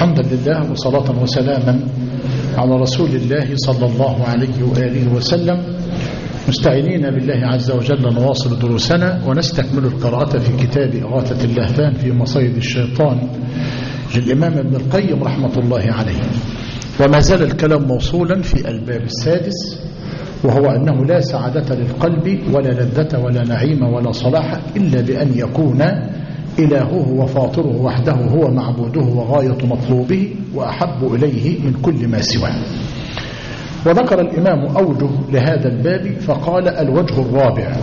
حمدا لله وصلاة وسلاما على رسول الله صلى الله عليه وآله وسلم، مستعينين بالله عز وجل نواصل دروسنا ونستكمل القراءة في كتاب إغاثة اللهفان في مصيد الشيطان للإمام ابن القيم رحمة الله عليه. وما زال الكلام موصولا في الباب السادس، وهو أنه لا سعادة للقلب ولا لذة ولا نعيم ولا صلاح إلا بأن يكون إلهه وفاطره وحده هو معبوده وغاية مطلوبه وأحب إليه من كل ما سواه. وذكر الإمام أوجه لهذا الباب فقال: الوجه الرابع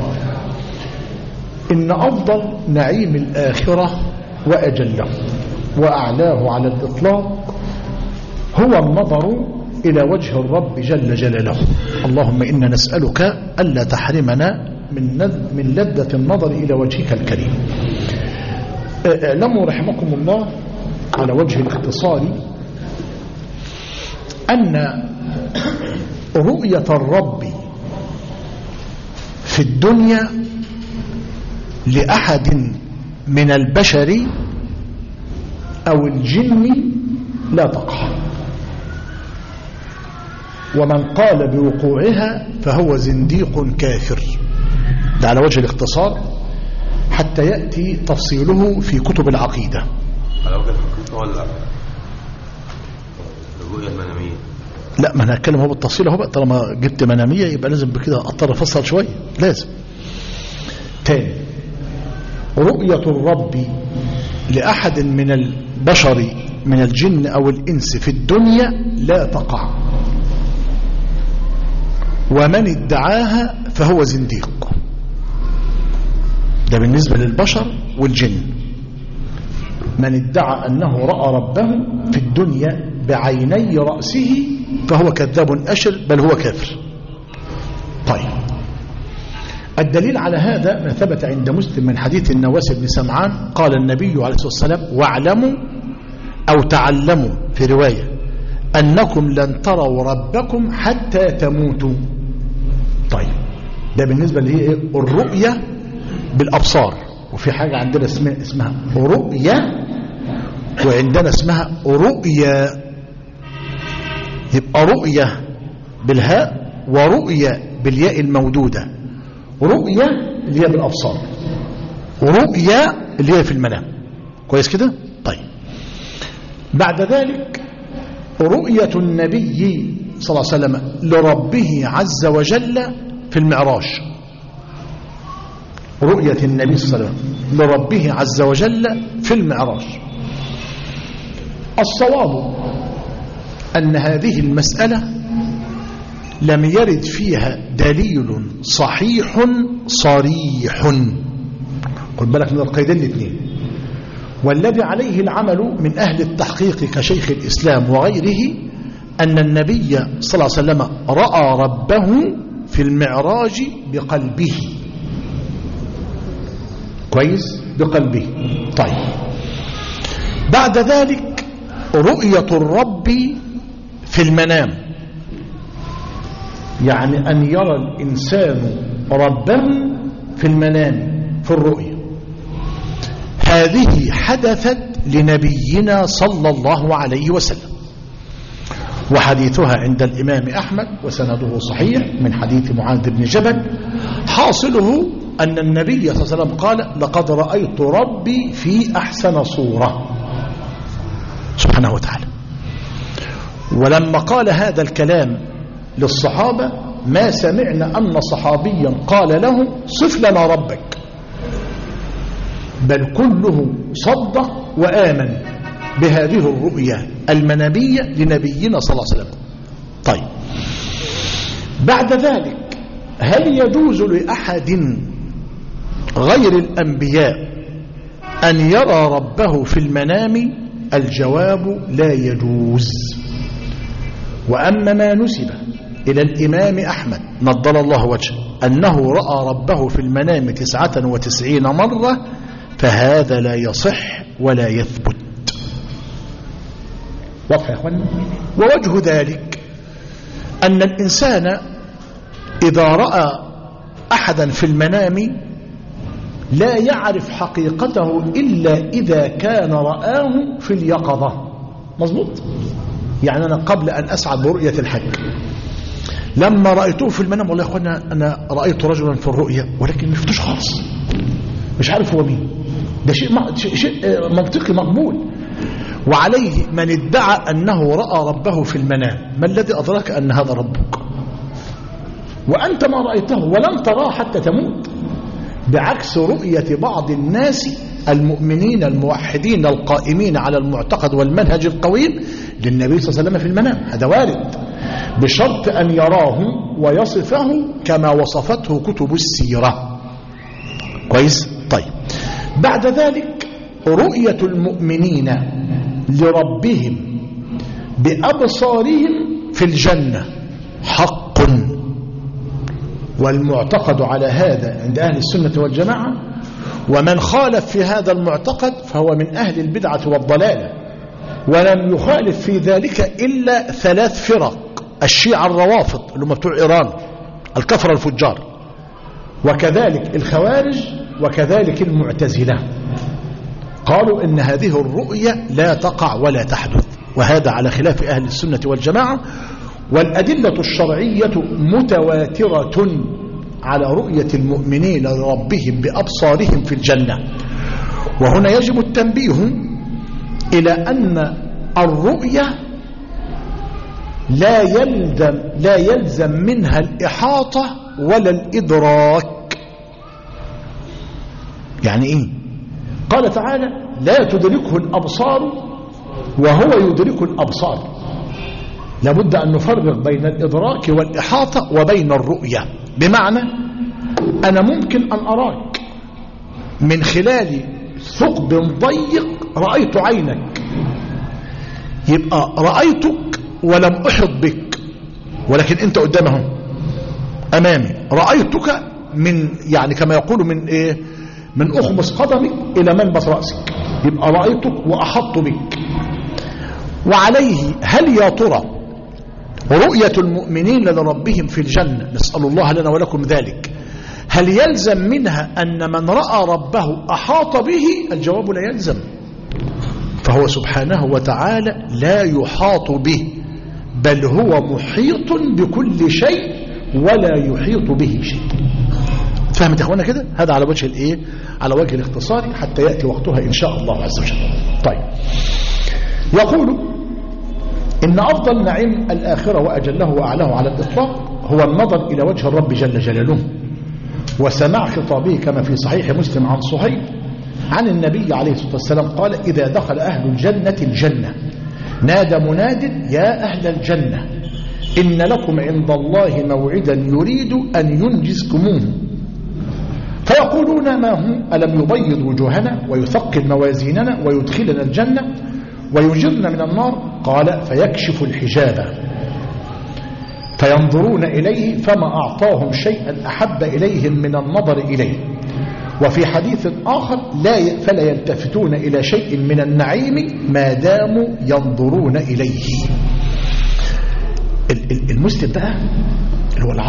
إن أفضل نعيم الآخرة وأجله وأعلاه على الإطلاق هو النظر إلى وجه الرب جل جلاله. اللهم إنا نسألك ألا تحرمنا من لذة النظر إلى وجهك الكريم. اعلموا رحمكم الله على وجه الاختصار أن رؤية الرب في الدنيا لأحد من البشر أو الجن لا تقع، ومن قال بوقوعها فهو زنديق كافر. ده على وجه الاختصار حتى يأتي تفصيله في كتب العقيدة. على وجه الحقيقة ولا الرؤية المنامية؟ لا، ما انا هتكلم هو بالتفصيل اهو بقى. طالما جبت منامية يبقى لازم بكده اضطر افصل شوية. لازم تاني، رؤية الرب لأحد من البشر من الجن أو الإنس في الدنيا لا تقع، ومن ادعاها فهو زنديق. ده بالنسبة للبشر والجن. من ادعى أنه رأى ربه في الدنيا بعيني رأسه فهو كذاب أشر، بل هو كافر. طيب، الدليل على هذا ما ثبت عند مسلم من حديث النواس بن سمعان قال النبي عليه الصلاة والسلام: واعلموا أو تعلموا في رواية أنكم لن تروا ربكم حتى تموتوا. طيب، ده بالنسبة لهي الرؤية بالأبصار. وفي حاجة عندنا اسمها رؤية، وعندنا اسمها رؤية. يبقى رؤية بالهاء ورؤية بالياء المودودة. رؤية اللي هي بالأبصار، ورؤية اللي هي في المنام. كويس كده؟ طيب، بعد ذلك رؤية النبي صلى الله عليه وسلم لربه عز وجل في المعراج. رؤية النبي صلى الله عليه وسلم لربه عز وجل في المعراج. الصواب أن هذه المسألة لم يرد فيها دليل صحيح صريح. خد بالك من القيدين الاثنين. والذي عليه العمل من أهل التحقيق كشيخ الإسلام وغيره أن النبي صلى الله عليه وسلم رأى ربه في المعراج بقلبه. كويس؟ بقلبه. طيب، بعد ذلك رؤية الرب في المنام، يعني أن يرى الإنسان ربه في المنام في الرؤية. هذه حدثت لنبينا صلى الله عليه وسلم، وحديثها عند الإمام أحمد وسنده صحيح من حديث معاذ بن جبل. حاصله أن النبي صلى الله عليه وسلم قال: لقد رأيت ربي في أحسن صورة سبحانه وتعالى. ولما قال هذا الكلام للصحابة ما سمعنا أن صحابيا قال له: صف لنا ربك، بل كله صدق وآمن بهذه الرؤيا المنامية لنبينا صلى الله عليه وسلم. طيب، بعد ذلك هل يجوز لأحد غير الأنبياء أن يرى ربه في المنام؟ الجواب: لا يجوز. وأما ما نسب إلى الإمام أحمد نضل الله وجهه أنه رأى ربه في المنام 99 مرة فهذا لا يصح ولا يثبت. واضح يا أخواني؟ ووجه ذلك أن الإنسان إذا رأى أحدا في المنام لا يعرف حقيقته إلا إذا كان رآه في اليقظة. مظبوط. يعني أنا قبل أن أسعد برؤية الحج لما رأيته في المنام، والله يا أخوانا أنا رأيت رجلا في الرؤية ولكن ما شفتوش خالص، مش عارف هو مين. ده شيء منطقي مقبول. وعليه من ادعى أنه رأى ربه في المنام، ما الذي أدراك أن هذا ربك وأنت ما رأيته ولم تراه حتى تموت؟ بعكس رؤية بعض الناس المؤمنين الموحدين القائمين على المعتقد والمنهج القويم للنبي صلى الله عليه وسلم في المنام، هذا وارد بشرط أن يراه ويصفه كما وصفته كتب السيرة. كويس؟ طيب، بعد ذلك رؤية المؤمنين لربهم بأبصارهم في الجنة حق، والمعتقد على هذا عند أهل السنة والجماعة، ومن خالف في هذا المعتقد فهو من أهل البدعة والضلالة. ولم يخالف في ذلك إلا 3 فرق: الشيعة الروافض اللي هم بتوع إيران الكفر الفجار، وكذلك الخوارج، وكذلك المعتزلة. قالوا إن هذه الرؤية لا تقع ولا تحدث، وهذا على خلاف أهل السنة والجماعة. والأدلة الشرعية متواترة على رؤية المؤمنين لربهم بأبصارهم في الجنة. وهنا يجب التنبيه إلى أن الرؤية لا يلزم منها الإحاطة ولا الإدراك. يعني إيه؟ قال تعالى: لا تدركه الأبصار وهو يدرك الأبصار. لابد أن نفرق بين الإدراك والإحاطة وبين الرؤية. بمعنى أنا ممكن أن أراك من خلال ثقب ضيق، رأيت عينك، يبقى رأيتك ولم أحط بك، ولكن أنت قدامه أمامي. رأيتك من يعني كما يقول من إيه؟ من أخمص قدمك إلى منبت رأسك، يبقى رأيتك وأحط بك. وعليه هل يا ترى رؤية المؤمنين لربهم في الجنة، نسأل الله لنا ولكم ذلك، هل يلزم منها أن من رأى ربه أحاط به؟ الجواب لا يلزم، فهو سبحانه وتعالى لا يحاط به، بل هو محيط بكل شيء ولا يحيط به شيء. فهمت يا اخوانا كده؟ هذا على وجه الايه؟ على وجه الاختصار حتى يأتي وقتها إن شاء الله عز وجل. طيب، يقول إن أفضل نعيم الآخرة وأجله وأعلاه على الإطلاق هو النظر إلى وجه الرب جل جلاله وسماع خطابه، كما في صحيح مسلم عن صهيب عن النبي عليه الصلاة والسلام قال: إذا دخل أهل الجنة الجنة نادى مناد: يا أهل الجنة إن لكم عند الله موعدا يريد أن ينجزكموه. فيقولون: ما هو؟ ألم يبيض وجوهنا ويثقل موازيننا ويدخلنا الجنة ويجرنا من النار؟ قال: فيكشف الحجاب فينظرون إليه فما أعطاهم شيئا أحب إليهم من النظر إليه. وفي حديث آخر: فلا يلتفتون إلى شيء من النعيم ما داموا ينظرون إليه. المسلم بقى اللي هو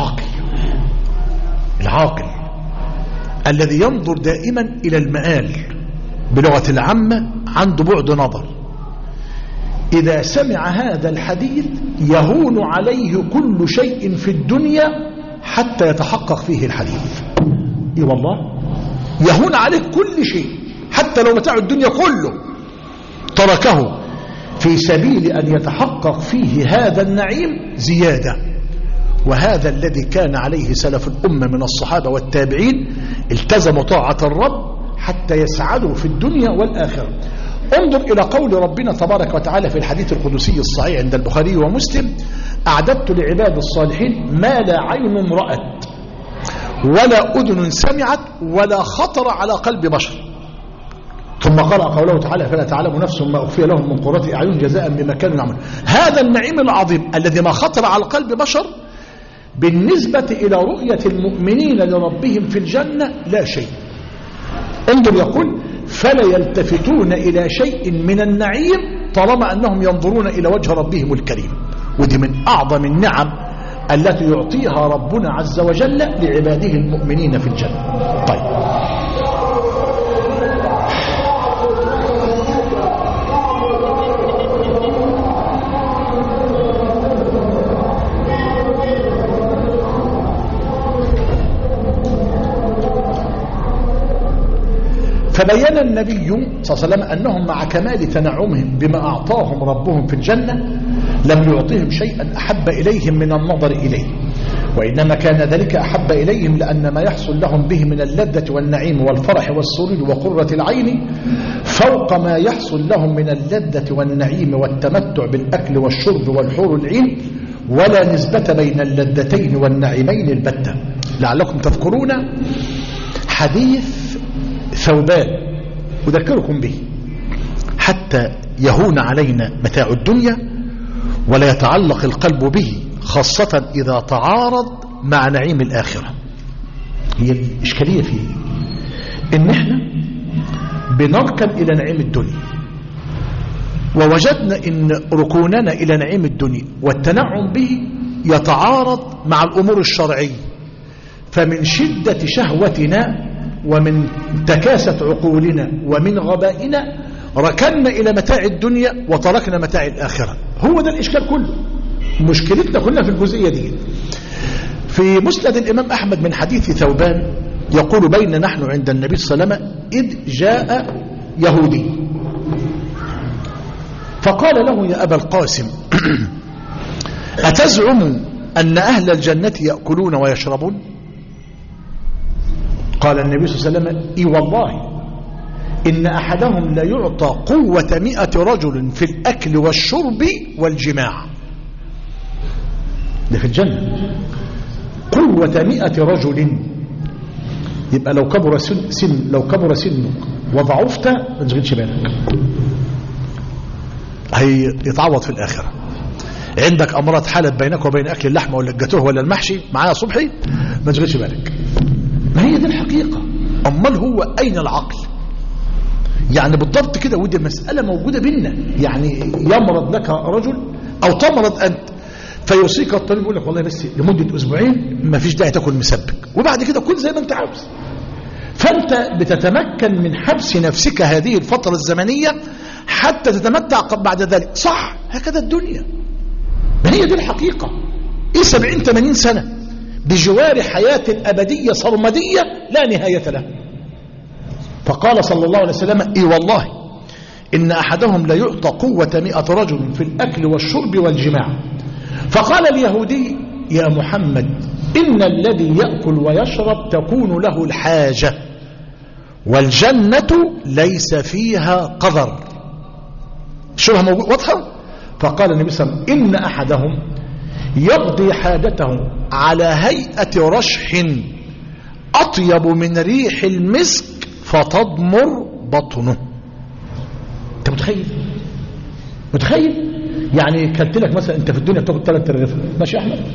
العاقل الذي ينظر دائما إلى المآل، بلغة العامة عنده بعد نظر، إذا سمع هذا الحديث يهون عليه كل شيء في الدنيا حتى يتحقق فيه الحديث. إيه والله، يهون عليه كل شيء، حتى لو متاع الدنيا كله تركه في سبيل أن يتحقق فيه هذا النعيم زيادة. وهذا الذي كان عليه سلف الأمة من الصحابة والتابعين، التزموا طاعة الرب حتى يسعدوا في الدنيا والآخرة. انظر إلى قول ربنا تبارك وتعالى في الحديث القدسي الصحيح عند البخاري ومسلم: أعددت لعباد الصالحين ما لا عين رأت ولا أذن سمعت ولا خطر على قلب بشر. ثم قرأ قوله تعالى: فلا تعلم نفس ما أخفي لهم من قرة أعين جزاء بما كانوا يعملون. هذا النعيم العظيم الذي ما خطر على قلب بشر بالنسبة إلى رؤية المؤمنين لربهم في الجنة لا شيء. انظر، يقول: فلا يلتفتون إلى شيء من النعيم طالما أنهم ينظرون إلى وجه ربهم الكريم. ودي من أعظم النعم التي يعطيها ربنا عز وجل لعباده المؤمنين في الجنة. طيب، فبين النبي صلى الله عليه وسلم أنهم مع كمال تنعمهم بما أعطاهم ربهم في الجنة لم يعطيهم شيئا أحب إليهم من النظر إليه، وإنما كان ذلك أحب إليهم لأن ما يحصل لهم به من اللذة والنعيم والفرح والسرور وقرة العين فوق ما يحصل لهم من اللذة والنعيم والتمتع بالأكل والشرب والحور العين، ولا نسبة بين اللذتين والنعيمين البتة. لعلكم تذكرون حديث ثوبان أذكركم به حتى يهون علينا متاع الدنيا ولا يتعلق القلب به، خاصة إذا تعارض مع نعيم الآخرة. هي الإشكالية فيه إن إحنا بنركن إلى نعيم الدنيا ووجدنا إن ركوننا إلى نعيم الدنيا والتنعم به يتعارض مع الأمور الشرعية، فمن شدة شهوتنا ومن تكاسة عقولنا ومن غبائنا ركنا إلى متاع الدنيا وتركنا متاع الآخرة. هو ده الإشكال كله، مشكلتنا كلنا في الجزئية دي. في مسند الإمام أحمد من حديث ثوبان يقول بين نحن عند النبي صلى الله عليه وسلم إذ جاء يهودي فقال له يا أبا القاسم أتزعم أن أهل الجنة يأكلون ويشربون؟ قال النبي صلى الله عليه وسلم إي والله إن أحدهم لا يعطى قوة 100 رجل في الأكل والشرب والجماع. ده في الجنة قوة 100 رجل. يبقى لو كبر سنك وضعفت ما تشغلش بالك، هيتعوض في الآخرة. عندك أمراض حالت بينك وبين أكل اللحمة ولا الجاتوه ولا المحشي معايا صبحي ما تشغلش بالك. ما هي دي الحقيقة. أمال هو أين العقل؟ يعني بالضبط كده، ودي المسألة موجودة بينا. يعني يمرض لك رجل أو تمرض أنت فيوصيك الطبيب يقول لك والله بس لمدة أسبوعين ما فيش داعي تاكل مسبك، وبعد كده كل زي ما أنت عاوز. فأنت بتتمكن من حبس نفسك هذه الفترة الزمنية حتى تتمتع بعد ذلك. صح، هكذا الدنيا. ما هي دي الحقيقة. إيه 70-80 سنة بجوار حياة أبدية صرمدية لا نهاية لها. فقال صلى الله عليه وسلم إي والله إن أحدهم لا يعطى قوة 100 رجل في الأكل والشرب والجماع. فقال اليهودي يا محمد إن الذي يأكل ويشرب تكون له الحاجة والجنة ليس فيها قذر. شبه واضحة. فقال النبي صلى الله عليه وسلم إن أحدهم يقضي حاجته على هيئة رشح أطيب من ريح المسك فتضمر بطنه. أنت متخيل يعني كلت لك مثلا أنت في الدنيا بتاخد 3 رغيف ماشي يا أحمد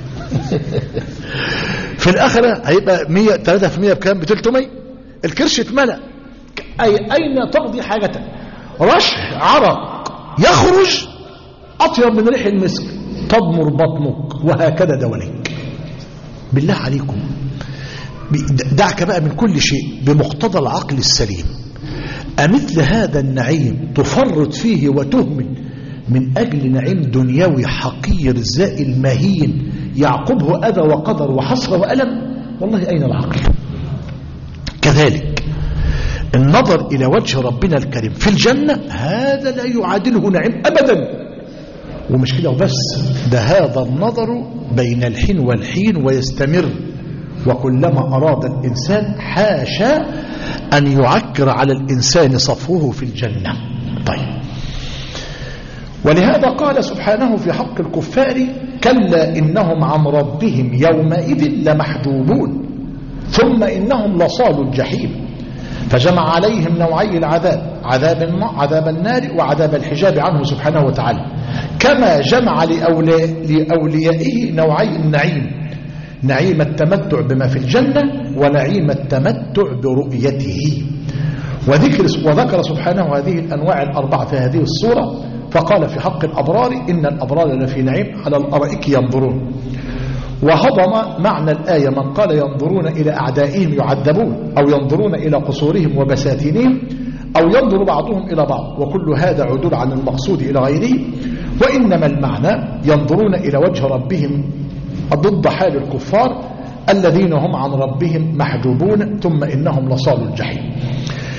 في الآخرة هيبقى 3% بكام؟ ب300. الكرش اتملأ. أين تقضي حاجتك؟ رشح عرق يخرج أطيب من ريح المسك تضمر بطنك، وهكذا دواليك. بالله عليكم دعك بقى من كل شيء بمقتضى العقل السليم. أمثل هذا النعيم تفرط فيه وتهمل من أجل نعيم دنيوي حقير زائل مهين يعقبه أذى وقدر وحسرة وألم؟ والله أين العقل؟ كذلك النظر إلى وجه ربنا الكريم في الجنة هذا لا يعادله نعيم أبدا. ومش كده وبس، ده هذا النظر بين الحين والحين ويستمر، وكلما أراد الإنسان حاشا أن يعكر على الإنسان صفوه في الجنة. طيب، ولهذا قال سبحانه في حق الكفار كلا إنهم عن ربهم يومئذ لمحجوبون ثم إنهم لصالوا الجحيم. فجمع عليهم نوعي العذاب، عذاب النار وعذاب الحجاب عنه سبحانه وتعالى، كما جمع لأوليائه نوعي النعيم، نعيم التمتع بما في الجنة ونعيم التمتع برؤيته. وذكر سبحانه هذه الأنواع الأربعة في هذه الصورة، فقال في حق الأبرار إن الأبرار لفي نعيم على الأرائك ينظرون. وهضم معنى الآية من قال ينظرون إلى أعدائهم يعذبون، أو ينظرون إلى قصورهم وبساتينهم، أو ينظر بعضهم إلى بعض، وكل هذا عدول عن المقصود إلى غيره. وإنما المعنى ينظرون إلى وجه ربهم ضد حال الكفار، الذين هم عن ربهم محجوبون ثم إنهم لصالوا الجحيم.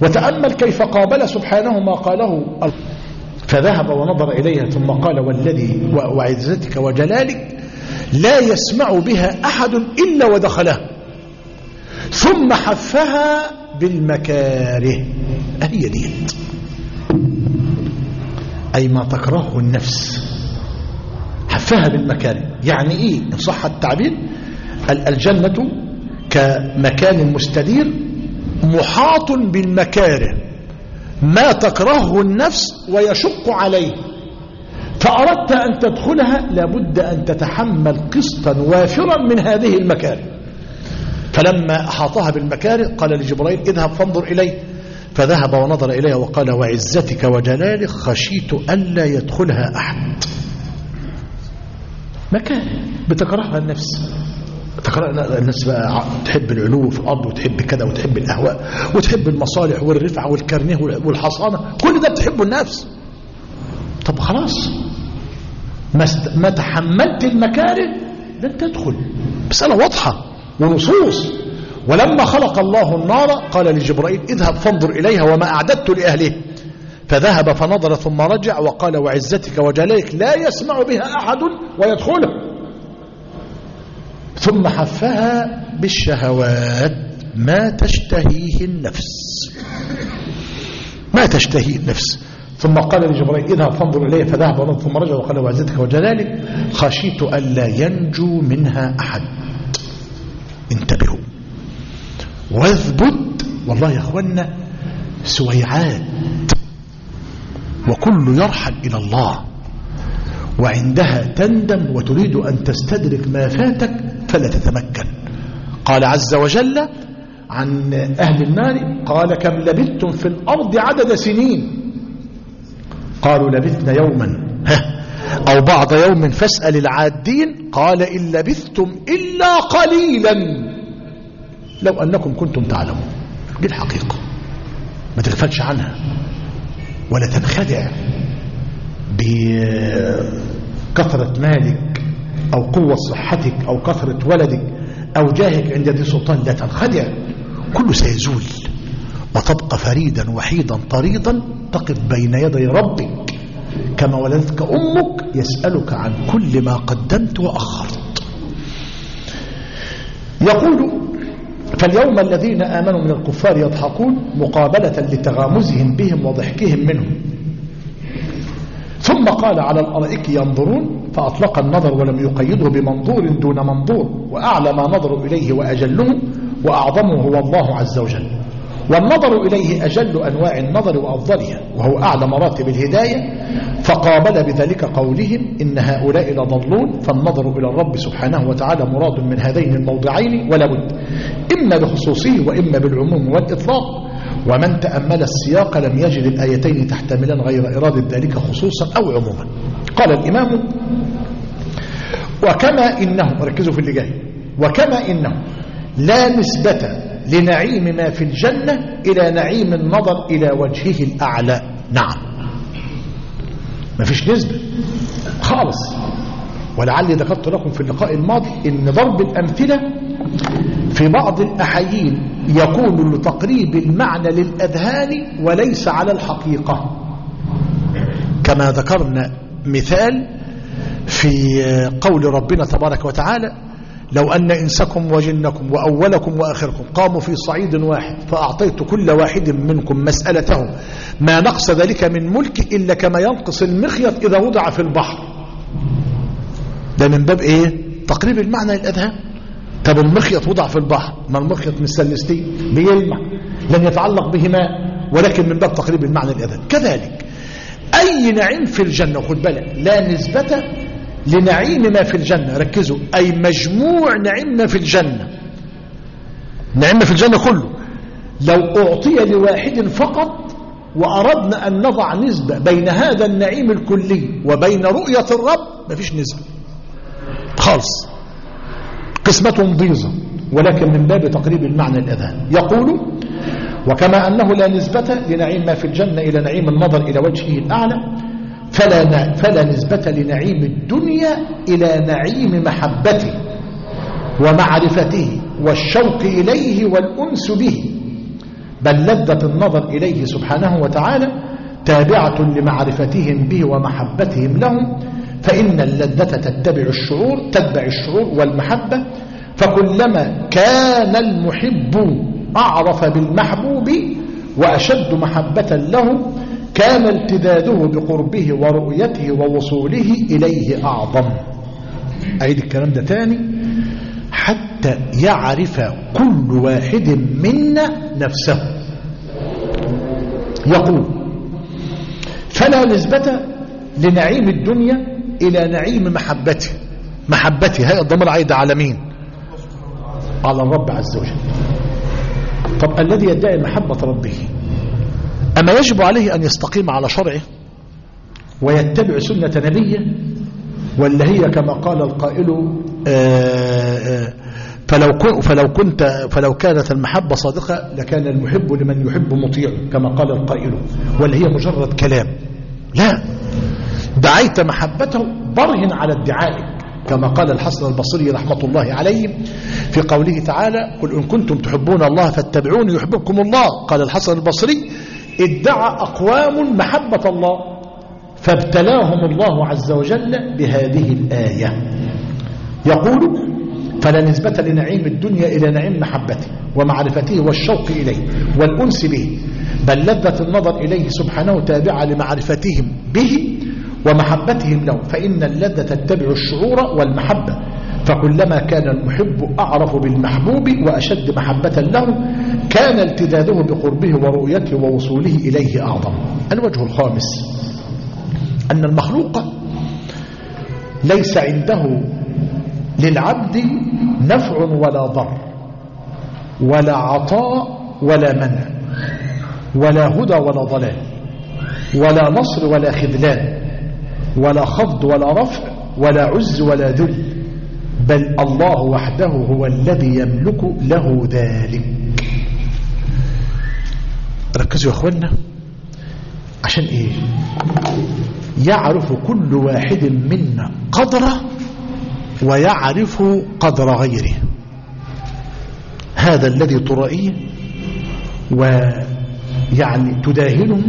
وتأمل كيف قابل سبحانه ما قاله، فذهب ونظر إليها ثم قال والذي وعزتك وجلالك لا يسمع بها أحد إلا ودخلها، ثم حفها بالمكاره. هي ديت أي ما تكرهه النفس، حفها بالمكاره. يعني إيه إن صح التعبير؟ الجنة كمكان مستدير محاط بالمكاره، ما تكرهه النفس ويشق عليه، فأردت أن تدخلها لابد أن تتحمل قسطا وافرا من هذه المكاره. فلما أحاطها بالمكاره قال لجبرائيل اذهب فانظر إليه، فذهب ونظر إليها وقال وعزتك وجلالك خشيت ألا يدخلها أحد. مكان بتكرهها النفس، تكره الناس بقى تحب العلو في الأرض وتحب كذا وتحب الأهواء وتحب المصالح والرفعة والكرنيه والحصانة، كل ده بتحبه النفس. طب خلاص ما تحملت المكاره لن تدخل، مسألة واضحة ونصوص. ولما خلق الله النار قال لجبرائيل اذهب فانظر إليها وما أعددت لأهله، فذهب فنظر ثم رجع وقال وعزتك وجلالك لا يسمع بها أحد ويدخلها، ثم حفها بالشهوات ما تشتهيه النفس، ما تشتهيه النفس. ثم قال لجبرائيل اذهب فانظر إليه، فذهب ونظر ثم رجع وقال وعزتك وجلالك خشيت ألا ينجو منها أحد. انتبهوا واثبت، والله يا اخوانا سويعات وكل يرحل إلى الله، وعندها تندم وتريد أن تستدرك ما فاتك فلا تتمكن. قال عز وجل عن أهل النار قال كم لبثتم في الأرض عدد سنين، قالوا لبثنا يوما أو بعض يوم فاسأل العادين، قال إن لبثتم إلا قليلا لو أنكم كنتم تعلمون. دي الحقيقة، ما تغفلش عنها ولا تنخدع بكثرة مالك أو قوة صحتك أو كثرة ولدك أو جاهك عند ذي سلطان، لا تنخدع، كله سيزول وتبقى فريدا وحيدا طريدا تقف بين يدي ربك كما ولدتك أمك يسألك عن كل ما قدمت وأخرت. يقول فاليوم الذين آمنوا من الكفار يضحكون مقابلة لتغامزهم بهم وضحكهم منهم. ثم قال على الأرائك ينظرون، فأطلق النظر ولم يقيده بمنظور دون منظور، وأعلى ما نظروا إليه وأجله وأعظمه هو الله عز وجل، والنظر إليه أجل أنواع النظر وأفضلها وهو أعلى مراتب الهداية. فقابل بذلك قولهم إن هؤلاء لضلون، فالنظر إلى الرب سبحانه وتعالى مراد من هذين الموضعين ولا بد، إما بخصوصه وإما بالعموم والإطلاق. ومن تأمل السياق لم يجد الآيتين تحتملان غير إرادة ذلك خصوصا أو عموما. قال الإمام وكما إنه، ركزوا في اللي جاي، وكما إنه لا نسبة لنعيم ما في الجنة إلى نعيم النظر إلى وجهه الأعلى. نعم ما فيش نسبة خالص، ولعلي ذكرت لكم في اللقاء الماضي إن ضرب الأمثلة في بعض الأحيين يكون لتقريب المعنى للأذهان وليس على الحقيقة، كما ذكرنا مثال في قول ربنا تبارك وتعالى لو أن إنسكم وجنكم وأولكم وآخركم قاموا في صعيد واحد فأعطيت كل واحد منكم مسألته ما نقص ذلك من ملك إلا كما ينقص المخيط إذا وضع في البحر. ده من باب إيه؟ تقريب المعنى للأذهان. طب المخيط وضع في البحر، ما المخيط من السلستين بيلمع لن يتعلق به ماء، ولكن من باب تقريب المعنى للأذهان. كذلك أي نعيم في الجنة، خد بالك، لا نسبة لنعيم ما في الجنة، ركزوا، أي مجموع نعيم ما في الجنة، نعيم ما في الجنة كله لو أعطي لواحد فقط وأردنا أن نضع نسبة بين هذا النعيم الكلي وبين رؤية الرب ما فيش نسبة خالص، قسمة ضيزة، ولكن من باب تقريب المعنى الأذهان. يقول وكما أنه لا نسبة لنعيم ما في الجنة إلى نعيم النظر إلى وجهه الأعلى، فلا نسبة لنعيم الدنيا إلى نعيم محبته ومعرفته والشوق إليه والأنس به، بل لذة النظر إليه سبحانه وتعالى تابعة لمعرفتهم به ومحبتهم لهم، فإن اللذة تتبع الشعور والمحبة، فكلما كان المحب أعرف بالمحبوب وأشد محبة له كان التذاذه بقربه ورؤيته ووصوله إليه أعظم. أعيد الكلام ده تاني: حتى يعرف كل واحد منا نفسه. يقول: فلا نسبة لنعيم الدنيا إلى نعيم محبته. هي الضمير عايد على مين؟ على الرب عز وجل. طب الذي يدعي محبة ربه أما يجب عليه أن يستقيم على شرعه ويتبع سنة نبيه، ولا هي كما قال القائل فلو كانت المحبة صادقة لكان المحب لمن يحب مطيع كما قال القائل، ولا هي مجرد كلام؟ لا، دعيت محبته برهن على ادعائك، كما قال الحسن البصري رحمة الله عليه في قوله تعالى: قل إن كنتم تحبون الله فاتبعوني يحببكم الله. قال الحسن البصري: ادعى أقوام محبة الله فابتلاهم الله عز وجل بهذه الآية. يقول: فلا نسبة لنعيم الدنيا إلى نعيم محبته ومعرفته والشوق إليه والأنس به، بل لذة النظر إليه سبحانه تابعة لمعرفتهم به ومحبتهم له، فإن اللذة تتبع الشعور والمحبة، فكلما كان المحب أعرف بالمحبوب وأشد محبة له كان التذاذه بقربه ورؤيته ووصوله إليه أعظم. الوجه الخامس: أن المخلوق ليس عنده للعبد نفع ولا ضر ولا عطاء ولا منع ولا هدى ولا ضلال ولا نصر ولا خذلان ولا خفض ولا رفع ولا عز ولا ذل، بل الله وحده هو الذي يملك له ذلك. ركزوا يا اخوانا، عشان ايه؟ يعرف كل واحد منا قدره ويعرف قدر غيره. هذا الذي ترائيه ويعني تداهنه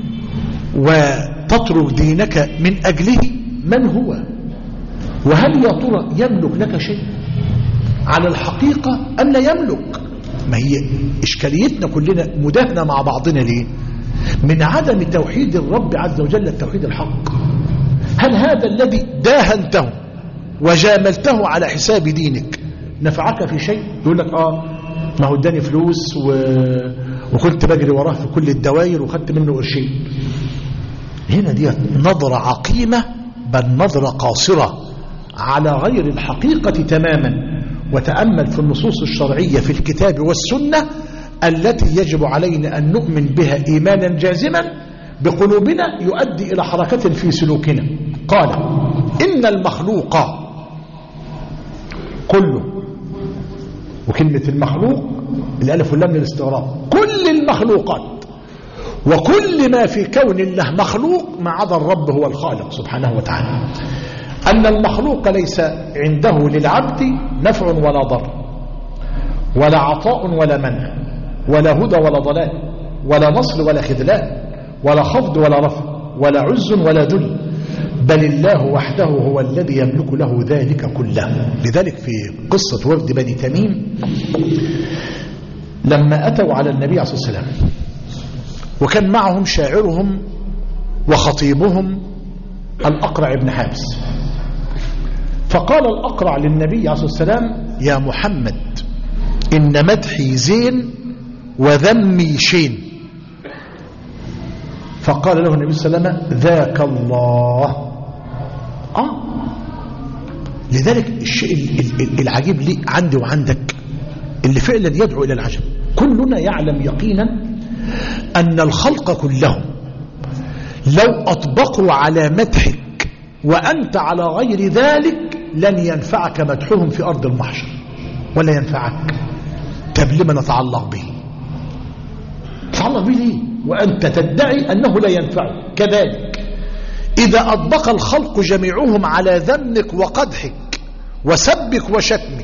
وتترك دينك من أجله من هو؟ وهل يا ترى يملك لك شيء على الحقيقة أم لا يملك؟ ما هي إشكاليتنا كلنا مداهنة مع بعضنا ليه؟ من عدم توحيد الرب عز وجل التوحيد الحق. هل هذا الذي داهنته وجاملته على حساب دينك نفعك في شيء؟ يقول لك ما هو اداني فلوس وكنت بجري وراه في كل الدوائر وخدت منه قرشين. هنا دي نظرة عقيمة، بل نظرة قاصرة على غير الحقيقة تماما. وتأمل في النصوص الشرعية في الكتاب والسنة التي يجب علينا أن نؤمن بها إيمانا جازما بقلوبنا يؤدي إلى حركة في سلوكنا. قال: إن المخلوق كله، وكلمة المخلوق الألف واللام للاستغراق، كل المخلوقات وكل ما في كون الله مخلوق ما عدا الرب هو الخالق سبحانه وتعالى. أن المخلوق ليس عنده للعبد نفع ولا ضر ولا عطاء ولا منع ولا هدى ولا ضلال ولا نصر ولا خذلان ولا خفض ولا رفع ولا عز ولا ذل، بل الله وحده هو الذي يملك له ذلك كله. لذلك في قصة وفد بني تميم لما أتوا على النبي عليه الصلاة والسلام وكان معهم شاعرهم وخطيبهم الأقرع بن حابس، فقال الأقرع للنبي عليه الصلاة والسلام: يا محمد، إن مدحي زين وذمي شين. فقال له النبي صلى الله عليه وسلم: ذاك الله. لذلك الشيء العجيب لي عندي وعندك اللي فعلا يدعو إلى العجب، كلنا يعلم يقينا أن الخلق كلهم لو أطبقوا على مدحك وأنت على غير ذلك لن ينفعك مدحهم في أرض المحشر ولا ينفعك. طب لما نتعلق به؟ نتعلق به ليه وأنت تدعي أنه لا ينفعك؟ كذلك إذا أطبق الخلق جميعهم على ذمك وقدحك وسبك وشتمك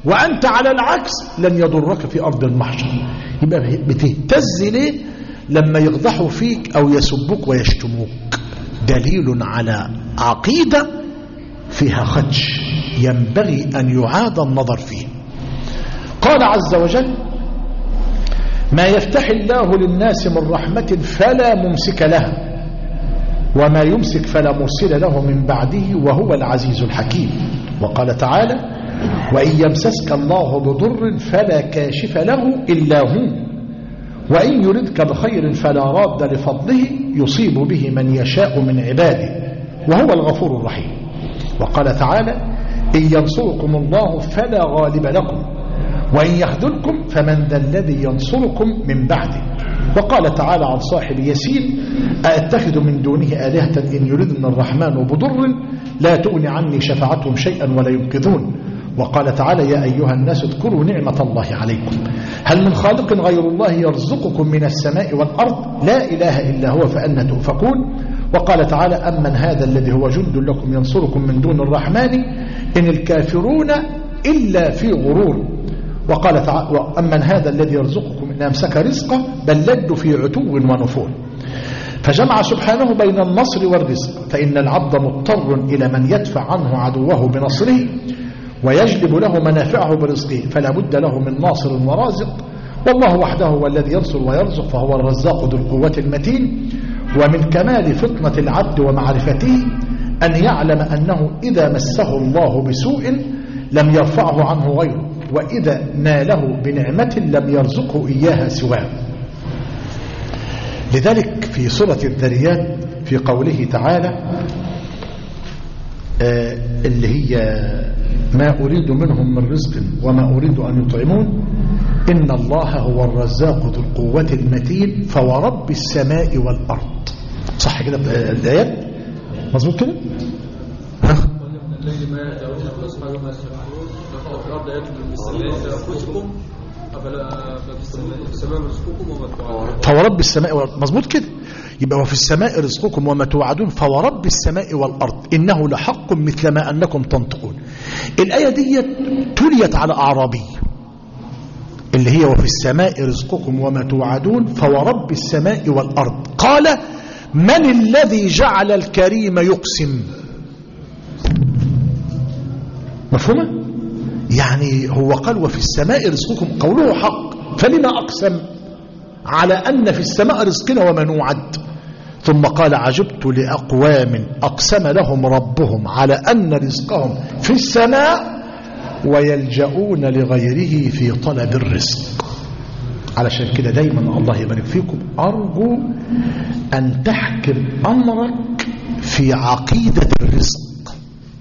وأنت على العكس لن يضرك في أرض المحشر. يبقى بتهتز ليه لما يغضحوا فيك أو يسبوك ويشتموك؟ دليل على عقيدة فيها خدش ينبغي أن يعاد النظر فيه. قال عز وجل: ما يفتح الله للناس من رحمة فلا ممسك لها وما يمسك فلا مرسل له من بعده وهو العزيز الحكيم. وقال تعالى: وإن يمسسك الله بضر فلا كاشف له إلا هو وإن يردك بخير فلا راد لفضله يصيب به من يشاء من عباده وهو الغفور الرحيم. وقال تعالى: إن ينصركم الله فلا غالب لكم وإن يخذلكم فمن ذا الذي ينصركم من بعده. وقال تعالى عن صاحب ياسين: أأتخذ من دونه آلهة إن يردن الرحمن بضر لا تغني عني شفاعتهم شيئا ولا ينقذون. وقال تعالى: يا أيها الناس اذكروا نعمة الله عليكم هل من خالق غير الله يرزقكم من السماء والأرض لا إله إلا هو فأنى تؤفكون. وقال تعالى: أمن هذا الذي هو جند لكم ينصركم من دون الرحمن إن الكافرون إلا في غرور. وقال تعالى: وأمن هذا الذي يرزقكم إن أمسك رزقه بل لجوا في عتو ونفور. فجمع سبحانه بين النصر والرزق، فإن العبد مضطر إلى من يدفع عنه عدوه بنصره ويجلب له منافعه برزقه، فلا بد له من ناصر ورازق. والله وحده هو الذي ينصر ويرزق، فهو الرزاق ذو القوة المتين. ومن كمال فطنة العبد ومعرفته أن يعلم أنه إذا مسه الله بسوء لم يرفعه عنه غيره، وإذا ناله بنعمة لم يرزقه إياها سواه. لذلك في سورة الذريات في قوله تعالى اللي هي: ما أريد منهم من رزق وما أريد أن يطعمون إن الله هو الرزاق ذو القوة المتين فورب السماء والأرض. صح كده الآيات؟ مظبوط كده؟ فورب السماء والأرض. مظبوط كده. يبقى وفي السماء رزقكم وما توعدون فورب السماء والأرض إنه لحق مثل ما أنكم تنطقون. الآية دي تليت على أعرابي اللي هي: وفي السماء رزقكم وما توعدون فورب السماء والأرض. قال: من الذي جعل الكريم يقسم؟ مفهومة؟ يعني هو قال وفي السماء رزقكم، قوله حق، فلما أقسم على أن في السماء رزقنا وما نوعد؟ ثم قال: عجبت لأقوام أقسم لهم ربهم على أن رزقهم في السماء ويلجؤون لغيره في طلب الرزق. علشان كده دايما الله يبارك فيكم أرجو أن تحكم أمرك في عقيدة الرزق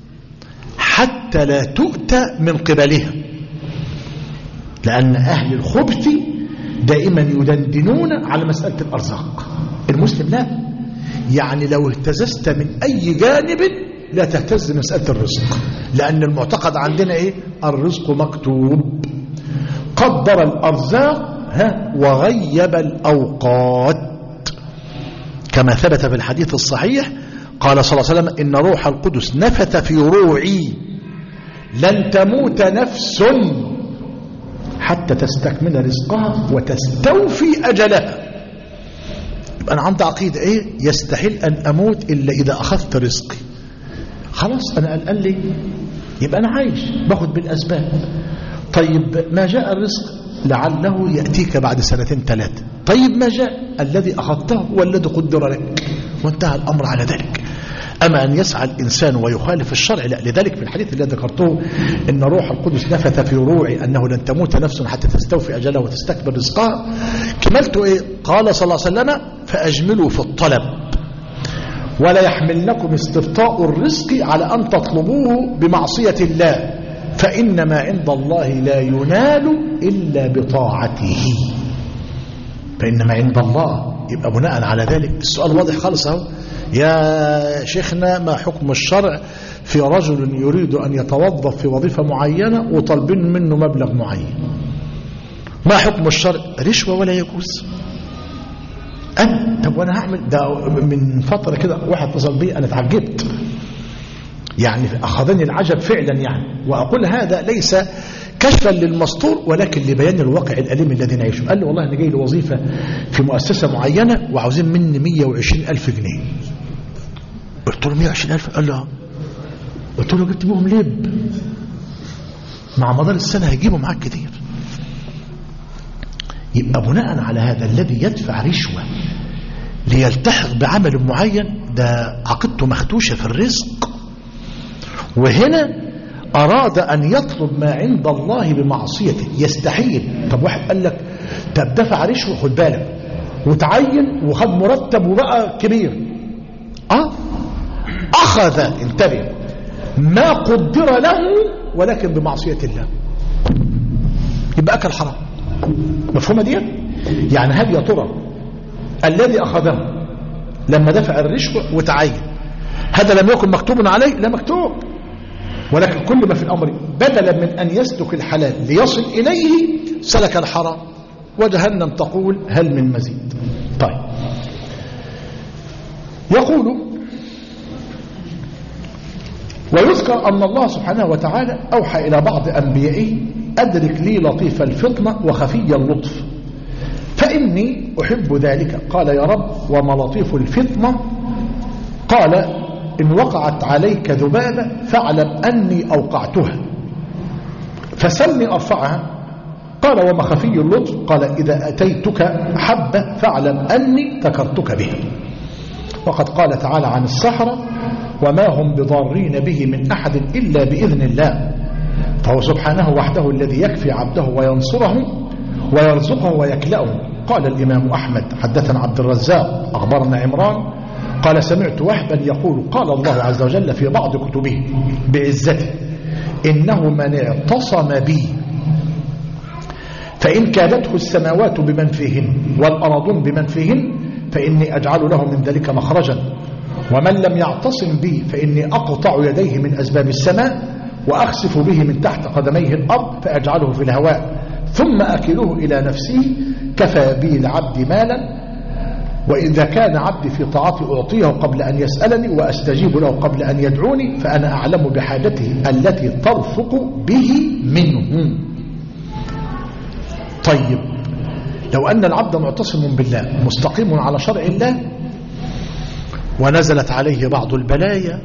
حتى لا تؤتى من قبلها، لأن أهل الخبث دائما يدندنون على مسألة الأرزاق. المسلم لا، يعني لو اهتززت من أي جانب لا تهتز مسألة الرزق، لأن المعتقد عندنا إيه؟ الرزق مكتوب، قدر الأرزاق وغيب الأوقات، كما ثبت في الحديث الصحيح قال صلى الله عليه وسلم: إن روح القدس نفث في روعي لن تموت نفس حتى تستكمل رزقها وتستوفي أجلها. يبقى أنا عندي عقيدة إيه؟ يستحيل أن أموت إلا إذا أخذت رزقي. خلاص أنا قال لي يبقى أنا عايش باخد بالأسباب. طيب ما جاء الرزق لعله يأتيك بعد 2-3. طيب ما جاء الذي أخذته هو الذي قدر لك وانتهى الأمر على ذلك. أما أن يسعى الإنسان ويخالف الشرع لا. لذلك في الحديث الذي ذكرته إن روح القدس نفث في روعي أنه لن تموت نفس حتى تستوفي أجلها وتستكبر رزقها. كملته إيه؟ قال صلى الله عليه وسلم: فأجملوا في الطلب ولا يحملنكم استبطاء الرزق على أن تطلبوه بمعصية الله، فإن ما عند الله لا ينال إلا بطاعته. فإن ما عند الله، يبقى بناء على ذلك السؤال واضح خالص اهو. يا شيخنا ما حكم الشرع في رجل يريد أن يتوظف في وظيفة معينة وطالبين منه مبلغ معين؟ ما حكم الشرع؟ رشوة ولا يجوز. طب وانا هعمل ده. من فترة كده واحد اتصل بي انا اتعجبت، يعني اخذني العجب فعلا يعني. واقول هذا ليس كشفا للمستور ولكن لبيان الواقع الأليم الذي نعيشه. قال لي والله أنا جاي لي وظيفة في مؤسسة معينة وعاوزين مني 120,000 جنيه. قلت له 120,000؟ قال له قلت له جبت بهم لب، مع مدار السنة هيجيبوا معاك كتير. يبقى بناء على هذا الذي يدفع رشوة ليلتحق بعمل معين ده عقيدته مخدوشة في الرزق، وهنا أراد أن يطلب ما عند الله بمعصيته، يستحيل. طب واحد قال لك طب دفع رشوة، خد بالك، وتعين وخد مرتب وبقى كبير، أخذ، انتبه، ما قدر له ولكن بمعصية الله، يبقى أكل حرام. مفهومة دي؟ يعني هل يا ترى الذي أخذه لما دفع الرشوة وتعين هذا لم يكن مكتوب عليه؟ لا مكتوب، ولكن كل ما في الأمر بدلا من أن يسلك الحلال ليصل إليه سلك الحرام، وجهنم تقول هل من مزيد. طيب، يقول ويذكر أن الله سبحانه وتعالى أوحى إلى بعض أنبيائه أدرك لي لطيف الفطنة وخفي اللطف فإني أحب ذلك. قال يا رب وما لطيف الفطنة؟ قال إن وقعت عليك ذبابة فاعلم أني أوقعتها فسلني أرفعها. قال وما خفي اللطف؟ قال إذا أتيتك حبة فاعلم أني ذكرتك بها. وقد قال تعالى عن السحرة وما هم بضارين به من أحد إلا بإذن الله، فهو سبحانه وحده الذي يكفي عبده وينصره ويرزقه ويكلأه. قال الإمام أحمد حدثنا عبد الرزاق أخبرنا عمران قال سمعت وهبا يقول قال الله عز وجل في بعض كتبه بعزته إنه من اعتصم بي فإن كادته السماوات بمن فيهن والأرضون بمن فيهن فإني أجعل له من ذلك مخرجا، ومن لم يعتصم بي فإني أقطع يديه من أسباب السماء وأخسف به من تحت قدميه الأرض فأجعله في الهواء ثم أكله إلى نفسه كفى بي العبد مالا، وإذا كان عبدي في طاعتي أعطيه قبل أن يسألني وأستجيب له قبل أن يدعوني فأنا أعلم بحاجته التي ترفق به منه. طيب، لو أن العبد معتصم بالله مستقيم على شرع الله ونزلت عليه بعض البلايا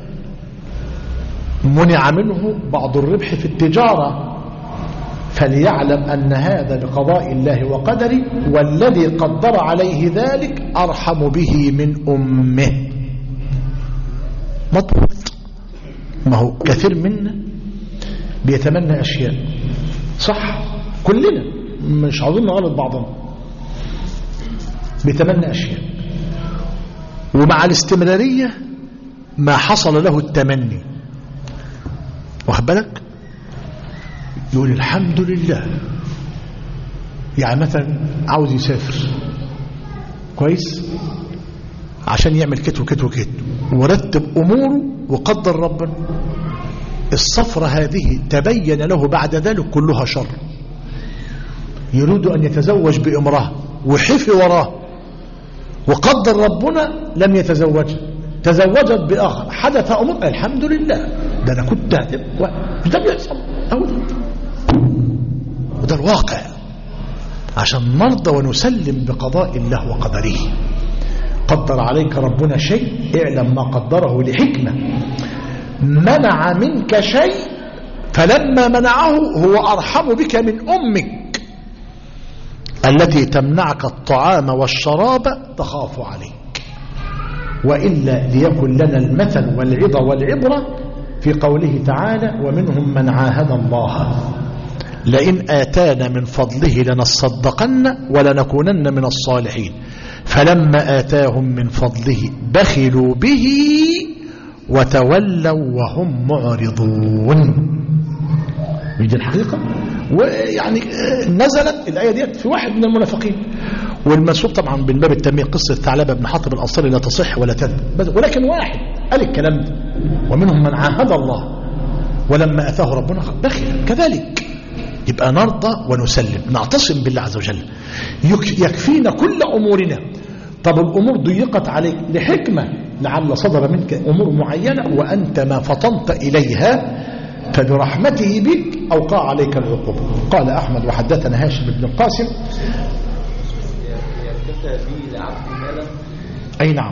منع منه بعض الربح في التجارة فليعلم أن هذا بقضاء الله وقدره والذي قدر عليه ذلك أرحم به من أمه. مطلوب. ما هو كثير منا بيتمنى أشياء، صح؟ كلنا مش عاوزين نغلط بعضنا، بيتمنى أشياء ومع الاستمرارية ما حصل له التمني، واخد بالك؟ يقول الحمد لله. يعني مثلا عاوز يسافر كويس عشان يعمل كت وكت وكت ورتب أموره وقدر ربنا، السفرة هذه تبين له بعد ذلك كلها شر، يريد أن يتزوج بامرأة وحفي وراه وقدر ربنا لم يتزوجها، تزوجت بآخر، حدث أمور الحمد لله ده أنا كنت هتبقى مش ده بيحصل أولا، وده الواقع. عشان نرضى ونسلم بقضاء الله وقدره. قدر عليك ربنا شيء اعلم ما قدره لحكمة، منع منك شيء فلما منعه هو أرحم بك من أمك التي تمنعك الطعام والشراب تخاف عليك. وإلا ليكن لنا المثل والعظة والعبرة في قوله تعالى ومنهم من عاهد الله لئن آتانا من فضله لنصدقن ولنكونن من الصالحين فلما آتاهم من فضله بخلوا به وتولوا وهم معرضون. دي الحقيقة. ويعني نزلت الآية دي في واحد من المنافقين، والمنسوب طبعا من باب التنمية قصة ثعلبة بن حاطب الأنصاري لا تصح ولا تثبت، ولكن واحد قال الكلام ده ومنهم من عاهد الله ولما أتاه ربنا بخل. كذلك يبقى نرضى ونسلم، نعتصم بالله عز وجل، يكفينا كل أمورنا. طب الأمور ضيقت عليك لحكمة، لعل صدر منك أمور معينة وأنت ما فطنت إليها فبرحمته بك أوقع عليك العقوبة. قال أحمد وحدثنا هاشم بن القاسم. أي نعم.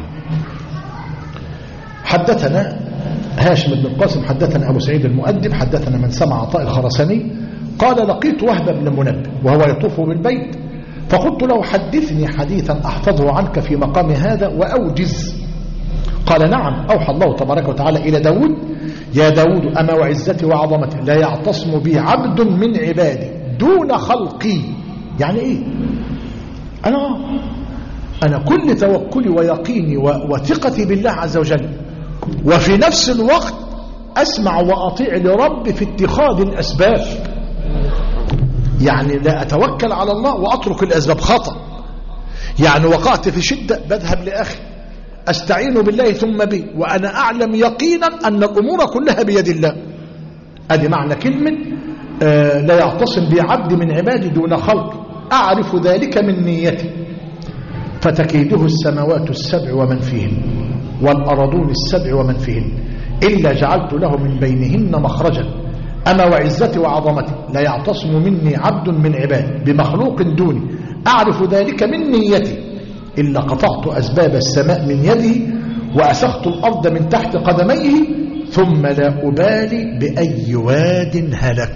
حدثنا هاشم بن القاسم حدثنا أبو سعيد المؤدب حدثنا من سمع عطاء الخرساني قال لقيت وهب بن منبه وهو يطوف بالبيت فقلت له حدثني حديثا أحفظه عنك في مقام هذا وأوجز. قال نعم. أوحى الله تبارك وتعالى إلى داود يا داود أما وعزتي وعظمتي لا يعتصم بي عبد من عبادي دون خلقي. يعني إيه؟ أنا كل توكلي ويقيني وثقتي بالله عز وجل وفي نفس الوقت أسمع وأطيع لربي في اتخاذ الأسباب. يعني لا أتوكل على الله وأترك الأسباب خطأ. يعني وقعت في شدة بذهب لأخي أستعين بالله ثم بي وأنا أعلم يقينا أن الأمور كلها بيد الله. أدي معنى كلمة لا يعتصم بي عبد من عبادي دون خلق أعرف ذلك من نيتي فتكيده السماوات السبع ومن فيهن والأرضون السبع ومن فيهن إلا جعلت له من بينهن مخرجا أما وعزتي وعظمتي لا يعتصم مني عبد من عبادي بمخلوق دوني أعرف ذلك من نيتي إلا قطعت أسباب السماء من يده وأسخت الأرض من تحت قدميه ثم لا أبالي بأي واد هلك.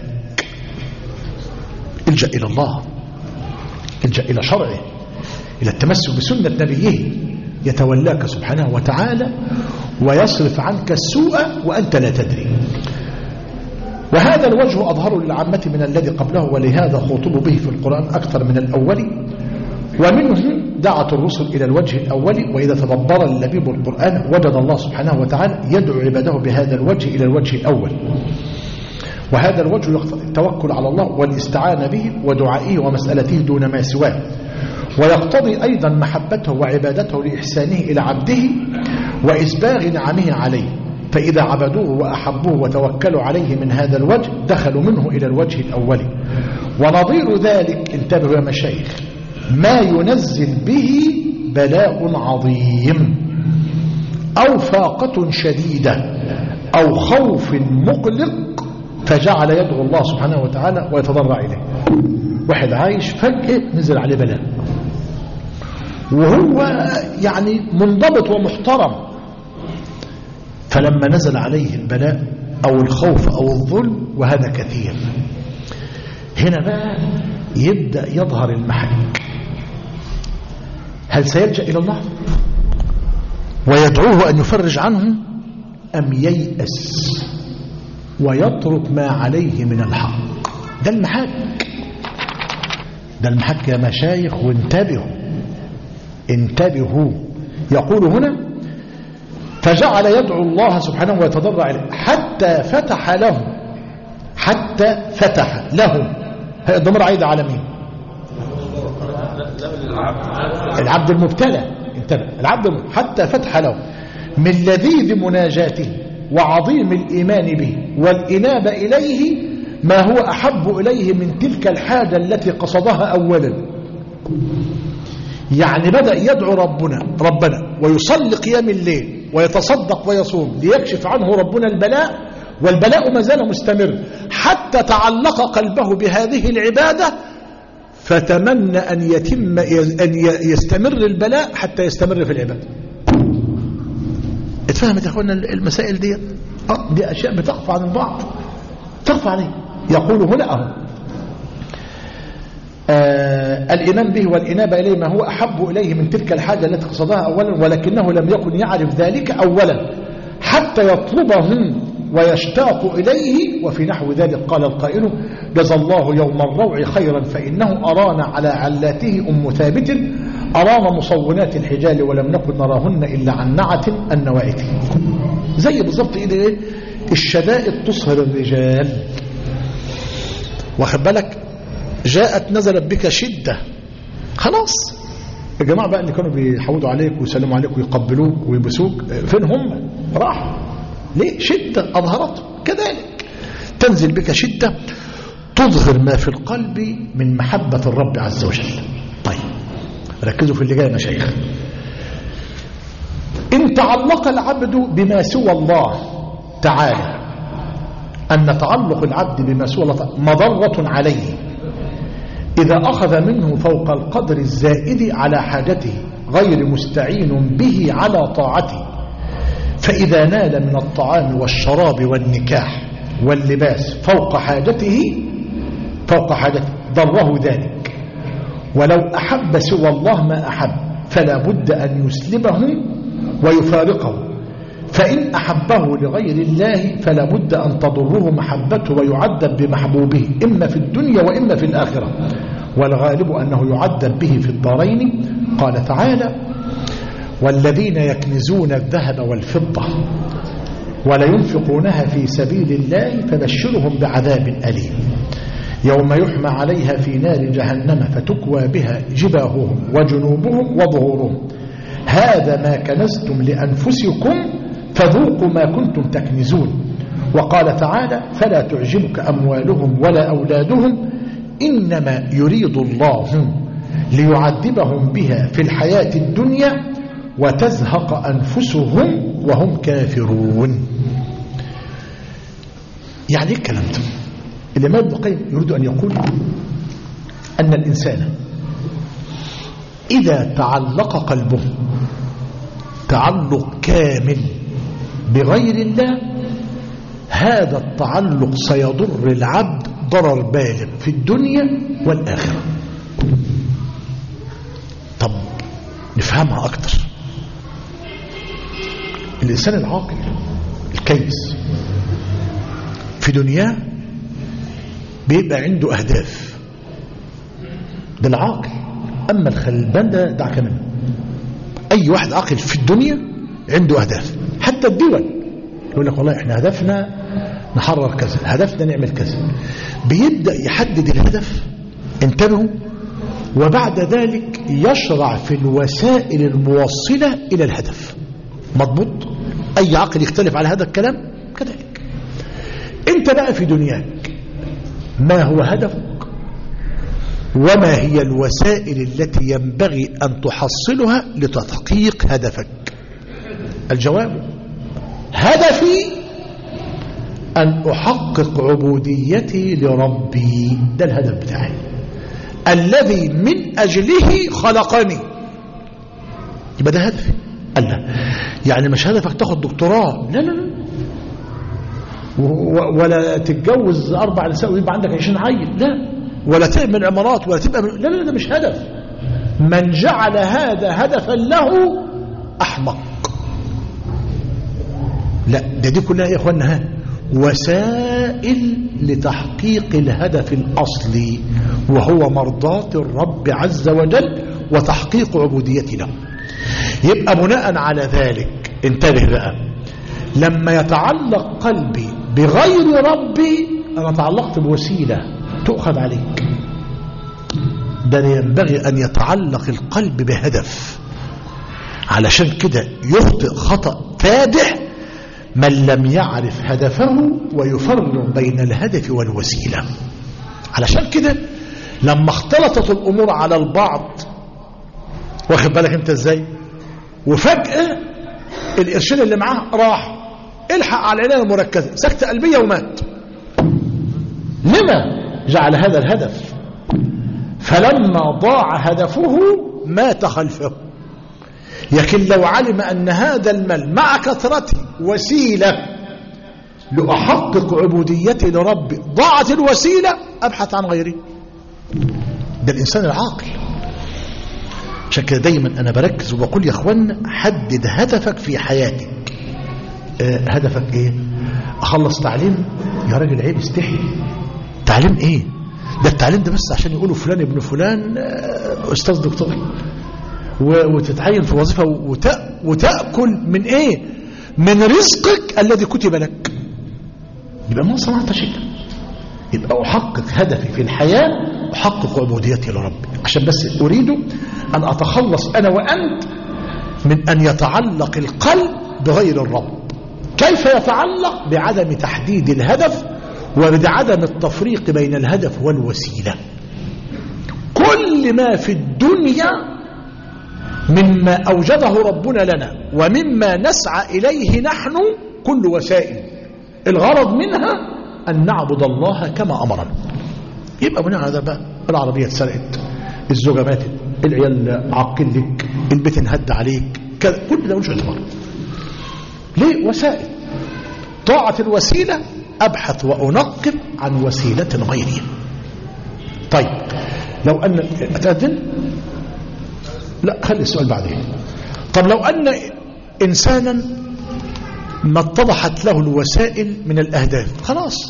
الجأ إلى الله، الجأ إلى شرعه، إلى التمسك بسنة نبيه يتولاك سبحانه وتعالى ويصرف عنك السوء وأنت لا تدري. وهذا الوجه أظهر للعامة من الذي قبله ولهذا خطبوا به في القرآن أكثر من الأول. ومنه دعت الرسل إلى الوجه الأول وإذا تدبر اللبيب القرآن وجد الله سبحانه وتعالى يدعو عباده بهذا الوجه إلى الوجه الأول. وهذا الوجه يقتضي التوكل على الله والاستعانة به ودعائه ومسألته دون ما سواه ويقتضي أيضا محبته وعبادته لإحسانه إلى عبده وإسباغ نعمه عليه. فإذا عبدوه وأحبوه وتوكلوا عليه من هذا الوجه دخلوا منه إلى الوجه الأول. ونظير ذلك انتبهوا يا مشايخ ما ينزل به بلاء عظيم أو فاقة شديدة أو خوف مقلق فجعل يدعو الله سبحانه وتعالى ويتضرع إليه. واحد عايش فجأة نزل عليه بلاء وهو يعني منضبط ومحترم فلما نزل عليه البلاء أو الخوف أو الظلم وهذا كثير هنا بقى يبدأ يظهر المحك. هل سيلجأ إلى الله ويدعوه أن يفرج عنه أم ييأس ويترك ما عليه من الحق؟ ده المحك، ده المحك يا مشايخ. وانتبهوا انتبهوا. يقول هنا فجعل يدعو الله سبحانه ويتضرع إليه حتى فتح له، حتى فتح له. هي الضمير عايد على مين؟ العبد المبتلى. انتبه العبد حتى فتح له من لذيذ مناجاته وعظيم الإيمان به والإنابة إليه ما هو أحب إليه من تلك الحاجة التي قصدها أولا. يعني بدأ يدعو ربنا ويصلي قيام الليل ويتصدق ويصوم ليكشف عنه ربنا البلاء والبلاء ما زال مستمر حتى تعلق قلبه بهذه العبادة فتمنى أن يستمر البلاء حتى يستمر في العبادة. اتفهمت يا أخوانا المسائل دي؟ دي أشياء بتخفى عن البعض، تخفى عليه. يقول هنا الإيمان به والإنابة إليه ما هو أحب إليه من تلك الحاجة التي قصدها أولا ولكنه لم يكن يعرف ذلك أولا حتى يطلبه ويشتاق إليه. وفي نحو ذلك قال القائل جزى الله يوم الروع خيرا فإنه أرانا على علاته أم ثابت أرانا مصونات الحجال ولم نكن نراهن إلا عن نعة النوائت. زي بالضبط إيه الشدائد تصهر الرجال. واخد بالك جاءت نزلت بك شدة خلاص. الجماعة بقى اللي كانوا بيحودوا عليك ويسلموا عليك ويقبلوك ويبسوك فين هم؟ راحوا ليه؟ شدة أظهرت. كذلك تنزل بك شدة تظهر ما في القلب من محبة الرب عز وجل. طيب ركزوا في اللي جاي يا مشايخ. إن تعلق العبد بما سوى الله تعالى أن تعلق العبد بما سوى الله مضرة عليه إذا أخذ منه فوق القدر الزائد على حاجته غير مستعين به على طاعته. فإذا نال من الطعام والشراب والنكاح واللباس فوق حاجته ضره ذلك. ولو أحب سوى الله ما أحب فلا بد أن يسلبه ويفارقه. فإن أحبه لغير الله فلا بد أن تضره محبته ويعذب بمحبوبه إما في الدنيا وإما في الآخرة، والغالب أنه يعذب به في الدارين. قال تعالى: والذين يكنزون الذهب والفضة ولا ينفقونها في سبيل الله فبشرهم بعذاب أليم يوم يحمى عليها في نار جهنم فتكوى بها جباههم وجنوبهم وظهورهم هذا ما كنزتم لأنفسكم فذوقوا ما كنتم تكنزون. وقال تعالى: فلا تعجبك أموالهم ولا أولادهم إنما يريد الله ليعذبهم بها في الحياة الدنيا وتزهق أنفسهم وهم كافرون. يعني ايه الكلام ده؟ الإمام ابن القيم يريد أن يقول أن الإنسان إذا تعلق قلبه تعلق كامل بغير الله هذا التعلق سيضر العبد ضرر بالغ في الدنيا والآخرة. طب نفهمها أكتر. الإنسان العاقل الكيس في دنياه بيبقى عنده أهداف، ده العاقل. أما الخلبان ده دعك منه. أي واحد عاقل في الدنيا عنده أهداف. حتى الدول يقول لك والله إحنا هدفنا نحرر كذا، هدفنا نعمل كذا. بيبدأ يحدد الهدف، انتبهوا، وبعد ذلك يشرع في الوسائل الموصلة إلى الهدف. مضبوط؟ أي عاقل يختلف على هذا الكلام كذلك. أنت بقى في دنياك ما هو هدفك وما هي الوسائل التي ينبغي أن تحصلها لتحقيق هدفك؟ الجواب: هدفي أن أحقق عبوديتي لربي، ده الهدف بتاعي الذي من أجله خلقني. يبقى ده هدفي. الله، يعني مش هدفك تاخد دكتوراه، لا لا لا، ولا تتجوز 4 نساء ويبقى عندك 20 عيل، لا، ولا تعمل عمارات، ولا تبقى لا لا، ده مش هدف. من جعل هذا هدفا له أحمق. لا، دي كلها يا إخواننا وسائل لتحقيق الهدف الأصلي وهو مرضاة الرب عز وجل وتحقيق عبوديته له. يبقى بناء على ذلك انتبه بقى، لما يتعلق قلبي بغير ربي أنا تعلقت بوسيلة تؤخذ عليك. ده ينبغي أن يتعلق القلب بهدف. علشان كده يخطئ خطأ فادح من لم يعرف هدفه ويفرق بين الهدف والوسيلة. علشان كده لما اختلطت الأمور على البعض، واخد بالك انت ازاي، وفجأة القرشين اللي معاه راح الحق على العناية المركزة، سكتة قلبية ومات. لما جعل هذا الهدف؟ فلما ضاع هدفه مات خلفه. لكن لو علم أن هذا المال مع كثرته وسيلة لأحقق عبوديتي لربي، ضاعت الوسيلة أبحث عن غيري. ده الإنسان العاقل. عشان كده دايما أنا بركز وبقول يا أخوانا حدد هدفك في حياتك. هدفك إيه؟ أخلص تعليم؟ يا راجل عيب، استحي. تعليم إيه؟ ده التعليم ده بس عشان يقولوا فلان ابن فلان أستاذ دكتور، وتتعين في وظيفة وتأكل من إيه؟ من رزقك الذي كتب لك. يبقى ما صنعت شيء. يبقى أحقق هدفي في الحياة، أحقق عبوديتي لربي. عشان بس أريد أن أتخلص أنا وأنت من أن يتعلق القلب بغير الرب. كيف يتعلق؟ بعدم تحديد الهدف وبعدم التفريق بين الهدف والوسيلة. كل ما في الدنيا مما أوجده ربنا لنا ومما نسعى إليه نحن كل وسائل، الغرض منها أن نعبد الله كما أمرنا. يبقى بناء على ده بقى العربية اتسرقت، الزوجة ماتت، العيال عاقين لك، البيت انهد عليك، كل ده مش اعتبار. ليه؟ وسائل. طاعة الوسيلة أبحث وأنقب عن وسيلة غيرها. طيب لو أن أتأذن؟ لا خلي السؤال بعدين. طب لو أن إنسانا ما اتضحت له الوسائل من الأهداف، خلاص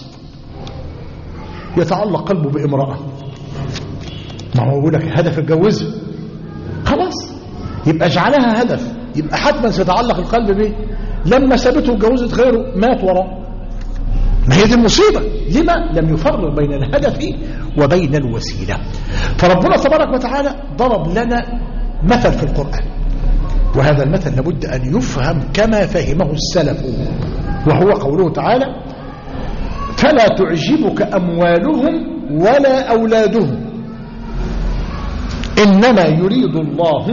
يتعلق قلبه بامرأة، ما هو يقول لك هدف اتجوزها، خلاص يبقى اجعلها هدف، يبقى حتما سيتعلق القلب به. لما سابته واتجوزت غيره مات وراه. ما هي دي المصيبة. لما لم يفرق بين الهدف وبين الوسيلة؟ فربنا تبارك وتعالى ضرب لنا مثل في القرآن، وهذا المثل لابد أن يفهم كما فهمه السلف، وهو قوله تعالى: فلا تعجبك أموالهم ولا أولادهم إنما يريد الله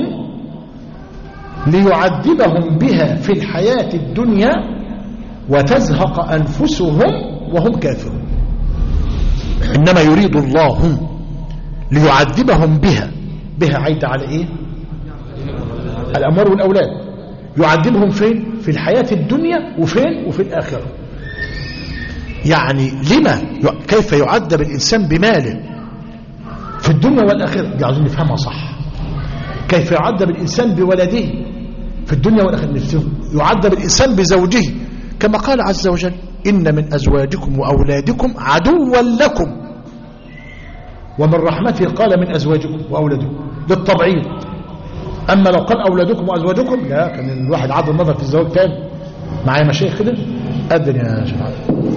ليعذبهم بها في الحياة الدنيا وتزهق أنفسهم وهم كافرون. إنما يريد الله ليعذبهم بها عايدة على إيه؟ الأموال والأولاد. يعذبهم فين؟ في الحياة الدنيا وفين؟ وفي الآخرة. يعني لما كيف يعذب الإنسان بماله في الدنيا والآخرة؟ دي عايزين نفهمها صح. كيف يعذب الإنسان بولده في الدنيا والآخرة؟ يعذب الإنسان بزوجه، كما قال عز وجل: إن من أزواجكم وأولادكم عدوا لكم. ومن رحمته قال من أزواجكم وأولادكم للتبعيض. أما لو قال أولادكم وأزواجكم لا، كان الواحد عاد النظر في الزواج تاني. معايا مشايخ كده؟ أذن يا شباب.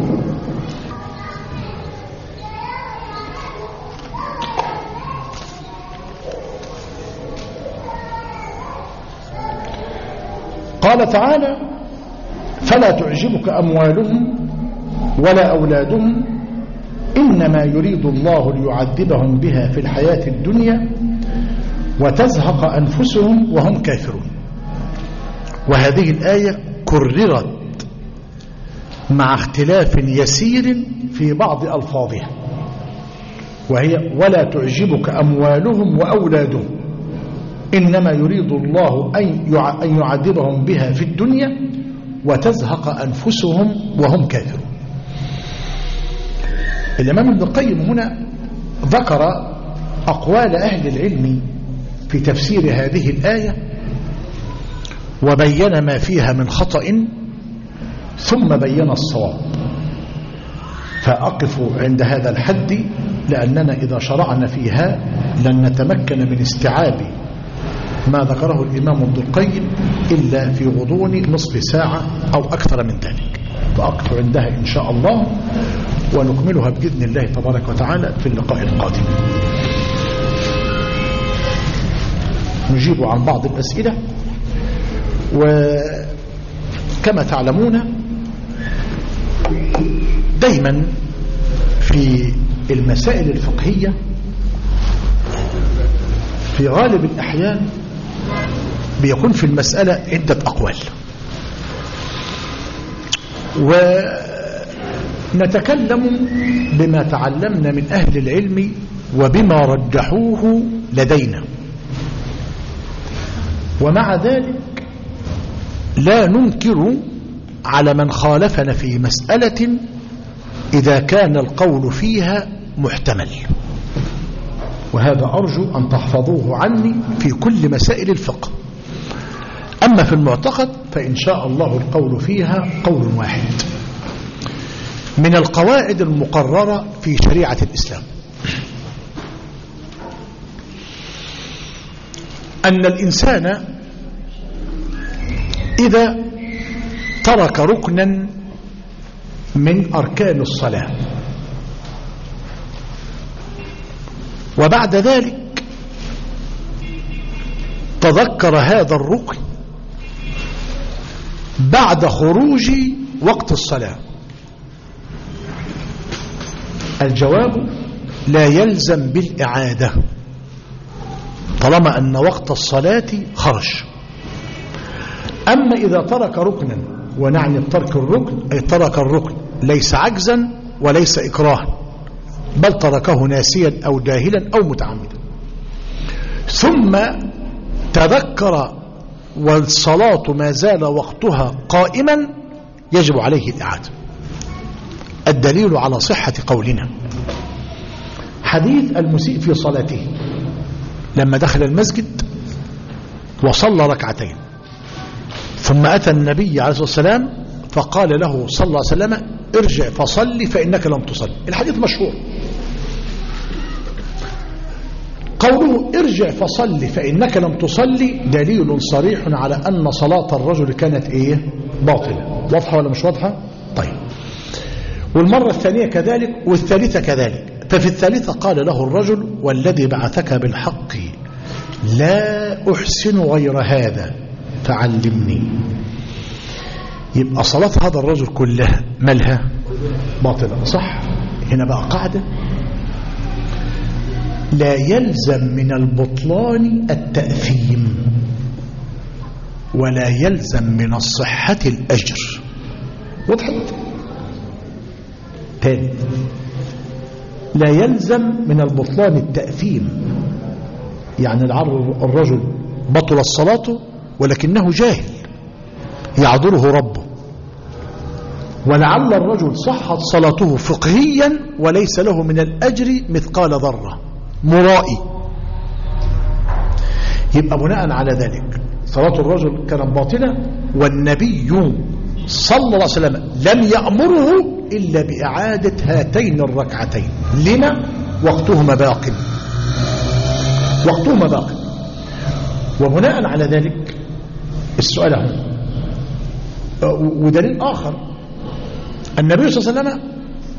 قال تعالى: فلا تعجبك أموالهم ولا أولادهم إنما يريد الله ليعذبهم بها في الحياة الدنيا وتزهق أنفسهم وهم كافرون. وهذه الآية كررت مع اختلاف يسير في بعض ألفاظها، وهي: ولا تعجبك أموالهم وأولادهم إنما يريد الله أن يعذبهم بها في الدنيا وتزهق أنفسهم وهم كافرون. الإمام ابن القيم هنا ذكر أقوال أهل العلم في تفسير هذه الآية وبين ما فيها من خطأ ثم بين الصواب، فأقف عند هذا الحد، لأننا إذا شرعنا فيها لن نتمكن من استيعاب ما ذكره الإمام ابن القيم إلا في غضون نصف ساعة أو أكثر من ذلك. فأقف عندها إن شاء الله ونكملها بإذن الله تبارك وتعالى في اللقاء القادم. نجيب عن بعض الأسئلة. وكما تعلمون دايما في المسائل الفقهية في غالب الأحيان بيكون في المسألة عدة أقوال، ونتكلم بما تعلمنا من أهل العلم وبما رجحوه لدينا، ومع ذلك لا ننكر على من خالفنا في مسألة إذا كان القول فيها محتمل. وهذا أرجو أن تحفظوه عني في كل مسائل الفقه. أما في المعتقد فإن شاء الله القول فيها قول واحد من القواعد المقررة في شريعة الإسلام، أن الإنسان إذا ترك ركنا من أركان الصلاة وبعد ذلك تذكر هذا الركن بعد خروج وقت الصلاة، الجواب: لا يلزم بالإعادة طالما أن وقت الصلاة خرج. أما إذا ترك ركنا، ونعني بترك الركن أي ترك الركن ليس عجزا وليس إكراها، بل تركه ناسيا أو جاهلا أو متعمدا، ثم تذكر والصلاة ما زال وقتها قائما، يجب عليه الإعادة. الدليل على صحة قولنا حديث المسيء في صلاته لما دخل المسجد وصلى ركعتين، ثم أتى النبي عليه الصلاة والسلام فقال له صلى الله عليه وسلم: ارجع فصلي فإنك لم تصلي. الحديث مشهور. قوله ارجع فصلي فإنك لم تصلي دليل صريح على أن صلاة الرجل كانت باطلة. واضحة ولا مش واضحة؟ طيب. والمرة الثانية كذلك، والثالثة كذلك. ففي الثالثة قال له الرجل: والذي بعثك بالحق لا أحسن غير هذا فعلمني. يبقى صلاة هذا الرجل كلها مالها؟ باطلة، صح؟ هنا بقى قاعدة: لا يلزم من البطلان التأثيم، ولا يلزم من الصحة الأجر. وضحت؟ تاني: لا يلزم من البطلان التأثيم، يعني الرجل بطل الصلاة ولكنه جاهل يعذره ربه، ولعل الرجل صحت صلاته فقهيا وليس له من الأجر مثقال ذرة، مرائي. يبقى بناء على ذلك صلاة الرجل كانت باطلة، والنبي صلى الله عليه وسلم لم يأمره إلا بإعادة هاتين الركعتين. لما؟ وقتهما باق، وقتهما باق. وبناء على ذلك السؤال هنا، ودليل آخر: النبي صلى الله عليه وسلم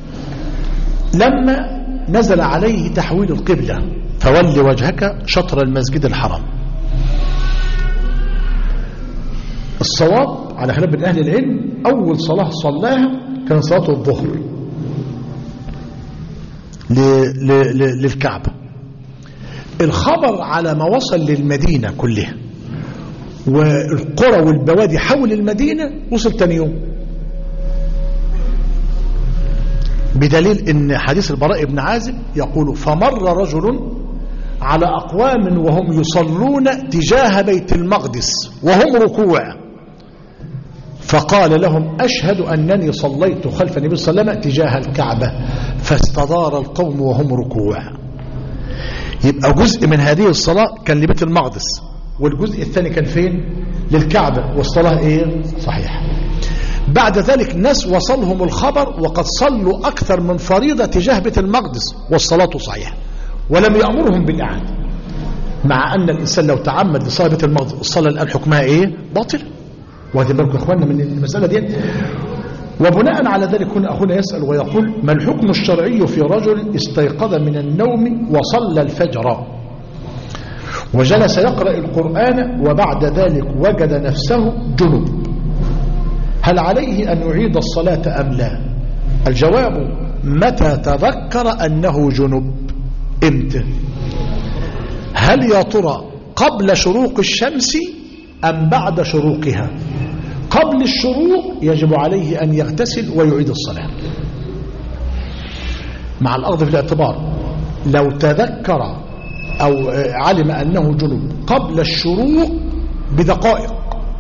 لما نزل عليه تحويل القبلة فول وجهك شطر المسجد الحرام، الصواب على خلاف بين أهل العلم أول صلاة صلاها كان صلاة الظهر للكعبة. الخبر على ما وصل للمدينة كلها والقرى والبوادي حول المدينة وصل تاني يوم، بدليل ان حديث البراء بن عازب يقول: فمر رجل على أقوام وهم يصلون تجاه بيت المقدس وهم ركوع، فقال لهم: أشهد أنني صليت خلف النبي صلى الله عليه وسلم تجاه الكعبة، فاستدار القوم وهم ركوع. يبقى جزء من هذه الصلاة كان لبيت المقدس، والجزء الثاني كان فين؟ للكعبة، والصلاة صحيحة. بعد ذلك ناس وصلهم الخبر وقد صلوا أكثر من فريضة تجاه بيت المقدس والصلاة صحيحة، ولم يأمرهم بالإعادة، مع أن الإنسان لو تعمد لصلاة بيت المقدس الصلاة الآن حكمها باطل. وهذه بالكم يا إخواننا من المسألة دي. وبناء على ذلك هنا أخونا يسأل ويقول: ما الحكم الشرعي في رجل استيقظ من النوم وصلى الفجر وجلس يقرأ القرآن وبعد ذلك وجد نفسه جنب، هل عليه أن يعيد الصلاة أم لا؟ الجواب: متى تذكر أنه جنب. إمتى؟ هل يا ترى قبل شروق الشمس أم بعد شروقها؟ قبل الشروق يجب عليه أن يغتسل ويعيد الصلاة، مع الأخذ في الاعتبار لو تذكر أو علم أنه جنب قبل الشروق بدقائق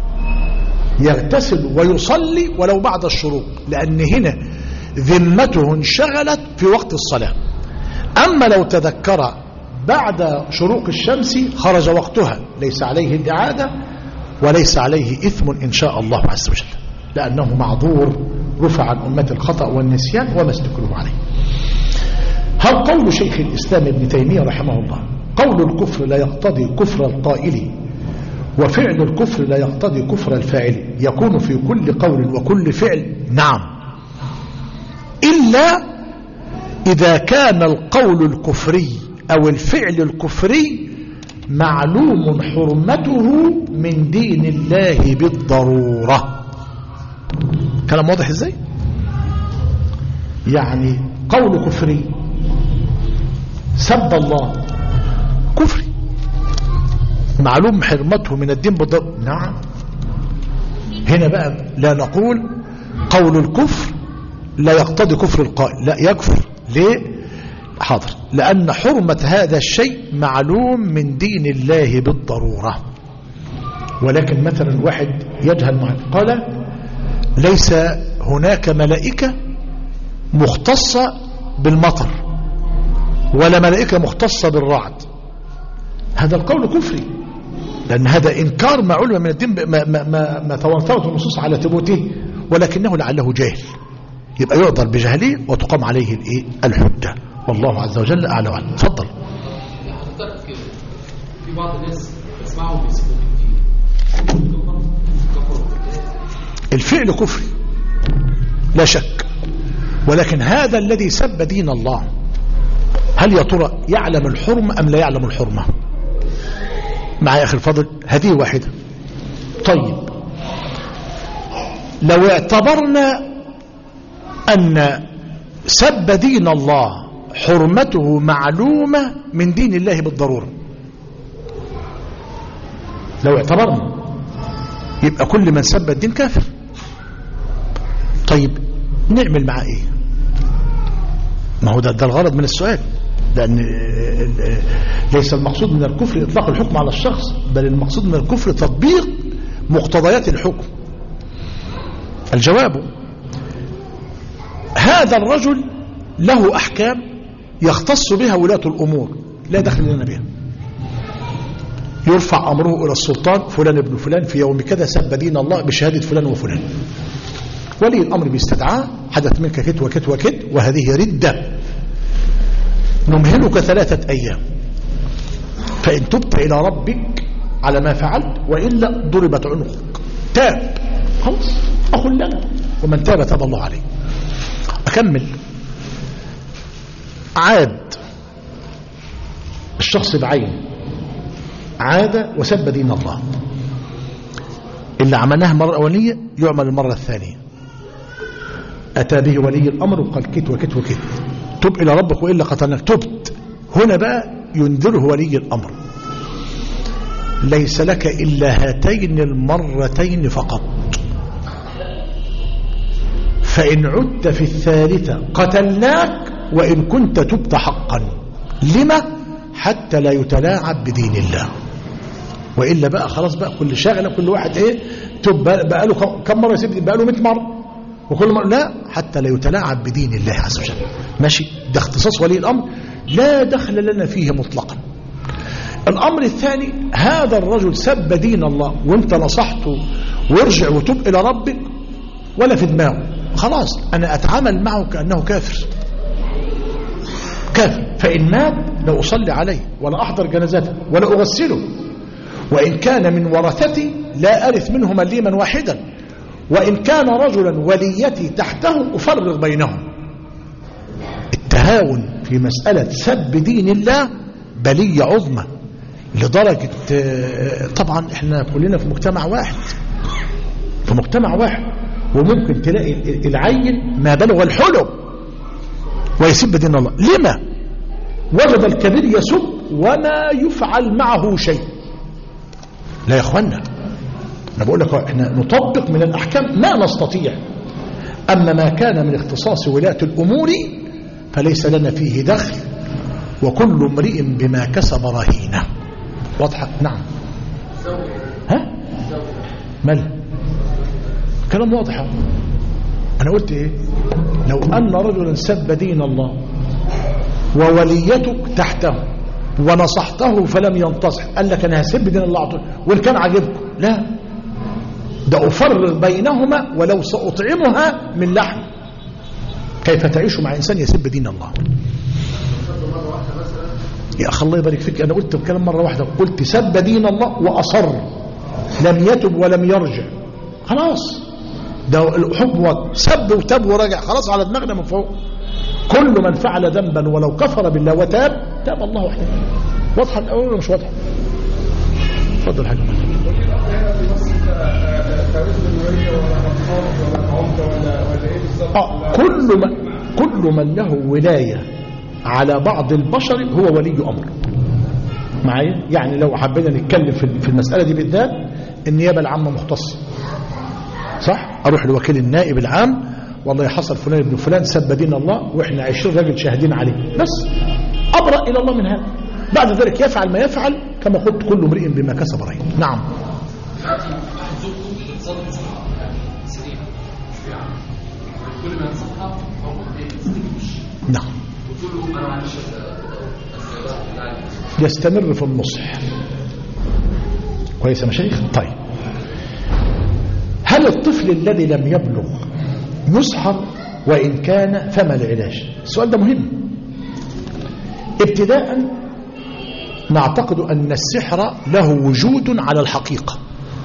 يغتسل ويصلي ولو بعد الشروق، لأن هنا ذمته انشغلت في وقت الصلاة. أما لو تذكر بعد شروق الشمس خرج وقتها، ليس عليه الإعادة وليس عليه إثم إن شاء الله عز وجل، لأنه معذور رفع عن أمة الخطأ والنسيان وما استكروا عليه. هل قول شيخ الإسلام ابن تيمية رحمه الله: قول الكفر لا يقتضي كفر القائل وفعل الكفر لا يقتضي كفر الفاعل، يكون في كل قول وكل فعل؟ نعم، إلا إذا كان القول الكفري أو الفعل الكفري معلوم حرمته من دين الله بالضرورة. كلام واضح ازاي؟ يعني قول كفري، سب الله، كفري معلوم حرمته من الدين بالضرورة، نعم. هنا بقى لا نقول قول الكفر لا يقتضي كفر القائل، لا يكفر. ليه؟ حاضر. لأن حرمة هذا الشيء معلوم من دين الله بالضرورة. ولكن مثلا واحد يجهل معه قال ليس هناك ملائكة مختصة بالمطر ولا ملائكة مختصة بالرعد، هذا القول كفري، لأن هذا إنكار ما علم من الدين ما تواترت النصوص على ثبوته، ولكنه لعله جاهل، يبقى يعذر بجهله وتقام عليه الحجة. والله عز وجل أعلى وأعلم. تفضل. في بعض الناس بسمعهم بيسموا الفعل كفري لا شك، ولكن هذا الذي سب دين الله هل يا ترى يعلم الحرمة أم لا يعلم الحرمة؟ معي أخي الفضل، هذه واحدة. طيب لو اعتبرنا أن سب دين الله حرمته معلومة من دين الله بالضرورة، لو اعتبرنا يبقى كل من سب الدين كافر. طيب نعمل معاه ايه؟ ما هو ده الغرض من السؤال، لأن ليس المقصود من الكفر إطلاق الحكم على الشخص، بل المقصود من الكفر تطبيق مقتضيات الحكم. الجواب هذا الرجل له أحكام يختص بها ولاة الأمور لا دخل لنا بها، يرفع أمره إلى السلطان فلان ابن فلان في يوم كذا سب دين الله بشهادة فلان وفلان، ولي الأمر بيستدعاه حدث منك كت وكت وكت وهذه ردة، نمهلك 3 أيام، فإن تبت إلى ربك على ما فعلت وإلا ضربت عنقك. تاب خلاص أخذ لنا، ومن تاب تاب الله عليه. أكمل. عاد الشخص بعينه عاد وسب دين الله، اللي عملناها المرة الأولانية يعمل المرة الثانية. أتى به ولي الأمر وقال كت وكت وكت، تب إلى ربك وإلا قتلناك. تبت، هنا بقى ينذره ولي الأمر ليس لك إلا هاتين المرتين فقط، فإن عدت في الثالثة قتلناك وإن كنت تبت حقا. لما؟ حتى لا يتلاعب بدين الله، وإلا بقى خلاص بقى كل شاغلة كل واحد ايه تب بقى له كم مرة يسيب، بقى له 100 مرة، وكل مرة لا، حتى لا يتلاعب بدين الله عز وجل. ماشي، ده اختصاص ولي الأمر لا دخل لنا فيه مطلقا. الأمر الثاني، هذا الرجل سب دين الله وانت نصحته وارجع وتب إلى ربك ولا في دماغه، خلاص أنا أتعامل معه كأنه كافر كافر. فإن مات لا أصلي عليه ولا أحضر جنازته ولا أغسله، وإن كان من ورثتي لا أرث منه مليما واحدا، وإن كان رجلا وليتي تحته أفرق بينهم. التهاون في مسألة سب دين الله بلية عظمى، لدرجة طبعا احنا كلنا في مجتمع واحد، في مجتمع واحد، وممكن تلاقي العين ما بلغ الحلم ويسب دين الله. لما؟ وجد الكبير يسب وما يفعل معه شيء. لا يا اخوانا، انا بقول لك احنا نطبق من الاحكام ما نستطيع، اما ما كان من اختصاص ولاة الامور فليس لنا فيه دخل، وكل امرئ بما كسب رهينه. واضحه؟ نعم. ها مال كلام واضح. انا قلت ايه؟ لو ان رجلا سب دين الله ووليتك تحته ونصحته فلم ينتصح، قال لك انا هسب دين الله عطول وان كان عجبكم، لا، ده افرق بينهما ولو ساطعمها من لحم. كيف تعيش مع انسان يسب دين الله؟ يا اخي الله يبارك فيك، انا قلت الكلام مره واحده، قلت سب دين الله واصر لم يتب ولم يرجع، خلاص ده الحكم سب وتاب ورجع، خلاص على دماغنا من فوق. كل من فعل ذنبا ولو كفر بالله وتاب تاب الله وحده. واضحه الاول ولا مش واضحه؟ اتفضل حاجه. كل من له ولايه على بعض البشر هو ولي امر. معايا؟ يعني لو حبينا نتكلم في المساله دي بالذات، النيابه العامه مختصه، صح؟ اروح لوكيل النائب العام والله حصل فلان ابن فلان سب دين الله وإحنا 20 راجل شاهدين عليه، بس أبرأ إلى الله من هذا. بعد ذلك يفعل ما يفعل كما قلت كل امرئ بما كسب رهين. نعم. نعم. يستمر في النصح. كويس يا مشايخ؟ طيب، هل الطفل الذي لم يبلغ يسحر؟ وإن كان فما العلاج؟ السؤال ده مهم. ابتداء نعتقد أن السحر له وجود على الحقيقة،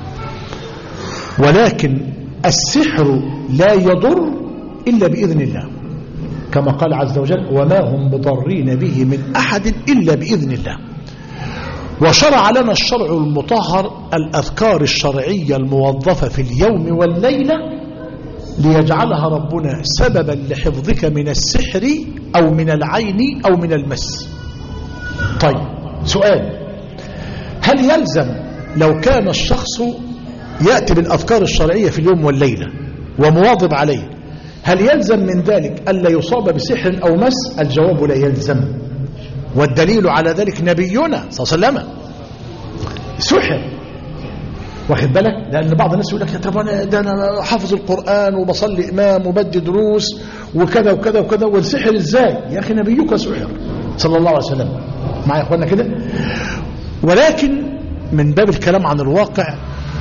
ولكن السحر لا يضر إلا بإذن الله، كما قال عز وجل وما هم بضارين به من أحد إلا بإذن الله. وشرع لنا الشرع المطهر الأذكار الشرعية الموظفة في اليوم والليلة ليجعلها ربنا سببا لحفظك من السحر أو من العين أو من المس. طيب، سؤال: هل يلزم لو كان الشخص يأتي بالأذكار الشرعية في اليوم والليلة ومواظب عليه، هل يلزم من ذلك ألا يصاب بسحر أو مس؟ الجواب لا يلزم، والدليل على ذلك نبينا صلى الله عليه وسلم سحر، واخد بالك؟ لأن بعض الناس يقول لك طب أنا حافظ القرآن وبصلي إمام وبدي دروس وكذا وكذا وكذا، والسحر إزاي؟ يا أخي نبيك سحر صلى الله عليه وسلم. معي يا أخوانا كده؟ ولكن من باب الكلام عن الواقع،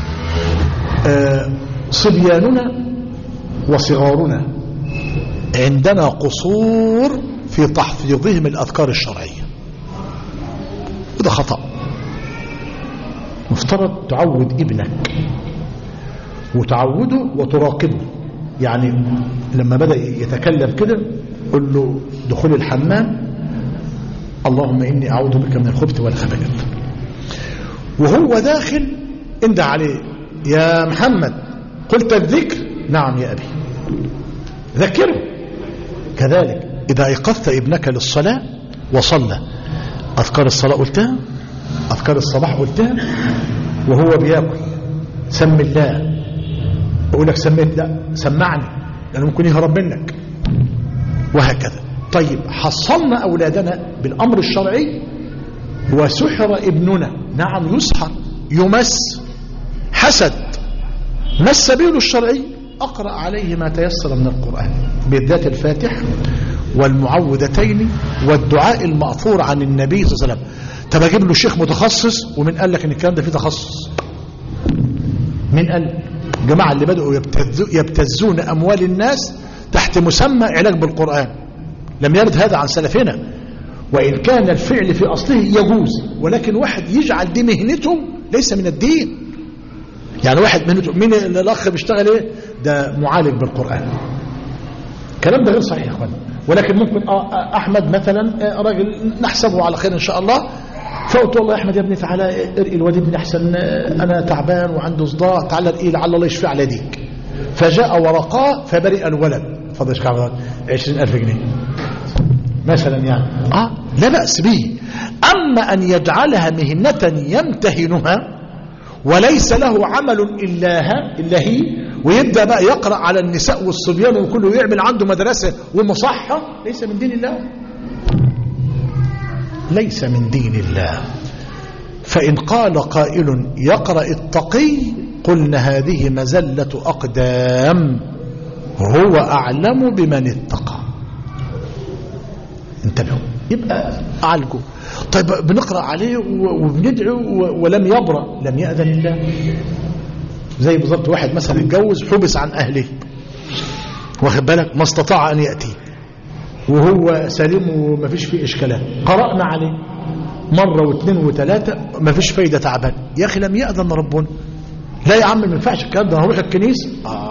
صبياننا وصغارنا عندنا قصور في تحفيظهم الأذكار الشرعية، وده خطأ. مفترض تعود ابنك وتعوده وتراقبه، يعني لما بدأ يتكلم كده قل له دخول الحمام اللهم إني أعوذ بك من الخبث والخبث، وهو داخل انده عليه يا محمد قلت الذكر؟ نعم يا أبي، ذكره. كذلك إذا أيقظت ابنك للصلاة وصلى، أذكار الصلاة قلتها، أذكار الصباح قلتها، وهو بياكل سم الله، أقول لك سميت؟ لا سمعني، لأنه ممكن يهرب منك، وهكذا. طيب، حصلنا أولادنا بالأمر الشرعي وسحر ابننا، نعم يسحر، يمس، حسد، ما السبيل الشرعي؟ أقرأ عليه ما تيسر من القرآن، بالذات الفاتح والمعوذتين والدعاء المأثور عن النبي صلى الله عليه وسلم. طب أجيب له شيخ متخصص؟ ومن قال لك ان الكلام ده فيه تخصص؟ من قال؟ جماعة اللي بدأوا يبتزون أموال الناس تحت مسمى علاج بالقرآن، لم يرد هذا عن سلفنا، وإن كان الفعل في أصله يجوز، ولكن واحد يجعل دي مهنته ليس من الدين. يعني واحد مهنته، مين الأخ بيشتغل ايه؟ ده معالج بالقرآن. الكلام ده غير صحيح يا اخوان. ولكن ممكن أحمد مثلا راجل نحسبه على خير إن شاء الله، فقلت والله يا أحمد يا ابني تعالى ارقي الواد ابني أحسن، أنا تعبان وعنده صداع، تعالى ارقي لعل الله يشفي على يديك. فجاء ورقاه فبرئ الولد، فضل شكرا 20,000 جنيه مثلا، يعني لا بأس به. أما أن يجعلها مهنة يمتهنها وليس له عمل إلا هي، ويبدأ بقى يقرأ على النساء والصبيان وكله يعمل عنده مدرسة ومصحة، ليس من دين الله، ليس من دين الله. فإن قال قائل يقرأ التقي قلنا هذه مزلة أقدام، هو أعلم بمن اتقى. انتبهوا، يبقى أعالجه. طيب بنقرأ عليه وبندعو ولم يبرأ، لم يأذن الله. زي بالضبط واحد مثلا اتجوز حبس عن أهله، واخد بالك، ما استطاع أن يأتي وهو سليم وما فيش فيه إشكالات، قرأنا عليه مرة واثنين وثلاثة ما فيش فايدة، تعبان. يا أخي لم يأذن ربنا. لا يا عم ما ينفعش الكلام ده، هروح الكنيسة.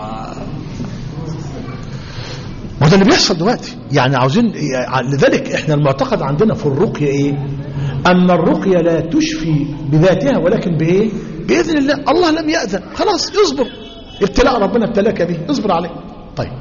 وده اللي بيحصل دلوقتي. يعني عاوزين، لذلك احنا المعتقد عندنا في الرقية ايه؟ أن الرقية لا تشفي بذاتها، ولكن بايه؟ بإذن الله. الله لم يأذن، خلاص اصبر، ابتلاء ربنا ابتلاك به، اصبر عليه. طيب،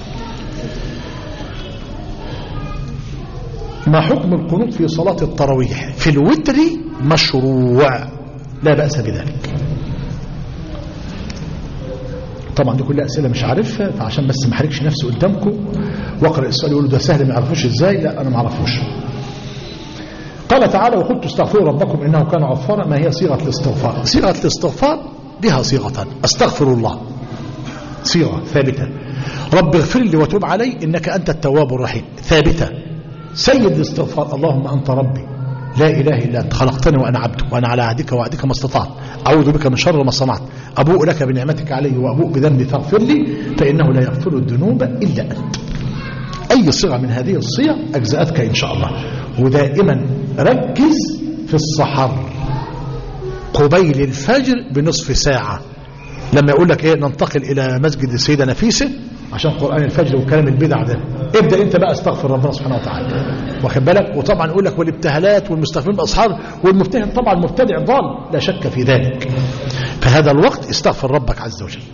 ما حكم القنوت في صلاة التراويح؟ في الوتر مشروع، لا بأس بذلك. طبعا دي كلها أسئلة مش عارفها، فعشان بس ما احرجش نفسي قدامكم واقرأ السؤال يقولوا ده سهل ما يعرفوش ازاي، لا أنا ما اعرفوش. قال تعالى وقلت استغفروا ربكم إنه كان غفارا. ما هي صيغة الاستغفار؟ صيغة الاستغفار بها صيغتان. أستغفر الله صيغة ثابتة، رب اغفر لي وتوب علي إنك أنت التواب الرحيم ثابتة. سيد الاستغفار اللهم أنت ربي لا إله إلا أنت خلقتني وأنا عبدك وأنا على عهدك ووعدك ما استطعت أعوذ بك من شر ما صنعت أبوء لك بنعمتك علي وأبوء بذنبي فاغفر لي فإنه لا يغفر الذنوب إلا أنت. أي صيغة من هذه الصيغ أجزأتك إن شاء الله. ودائما ركز في السحر قبيل الفجر بنصف ساعة، لما يقول لك ايه ننتقل الى مسجد السيدة نفيسة عشان قرآن الفجر وكلام البدع ده، ابدأ انت بقى استغفر ربنا سبحانه وتعالى، واخد بالك. وطبعا يقول لك والابتهالات والمستغفرين بالاسحار، والمبتهل طبعا مبتدع ضال لا شك في ذلك. فهذا الوقت استغفر ربك عز وجل.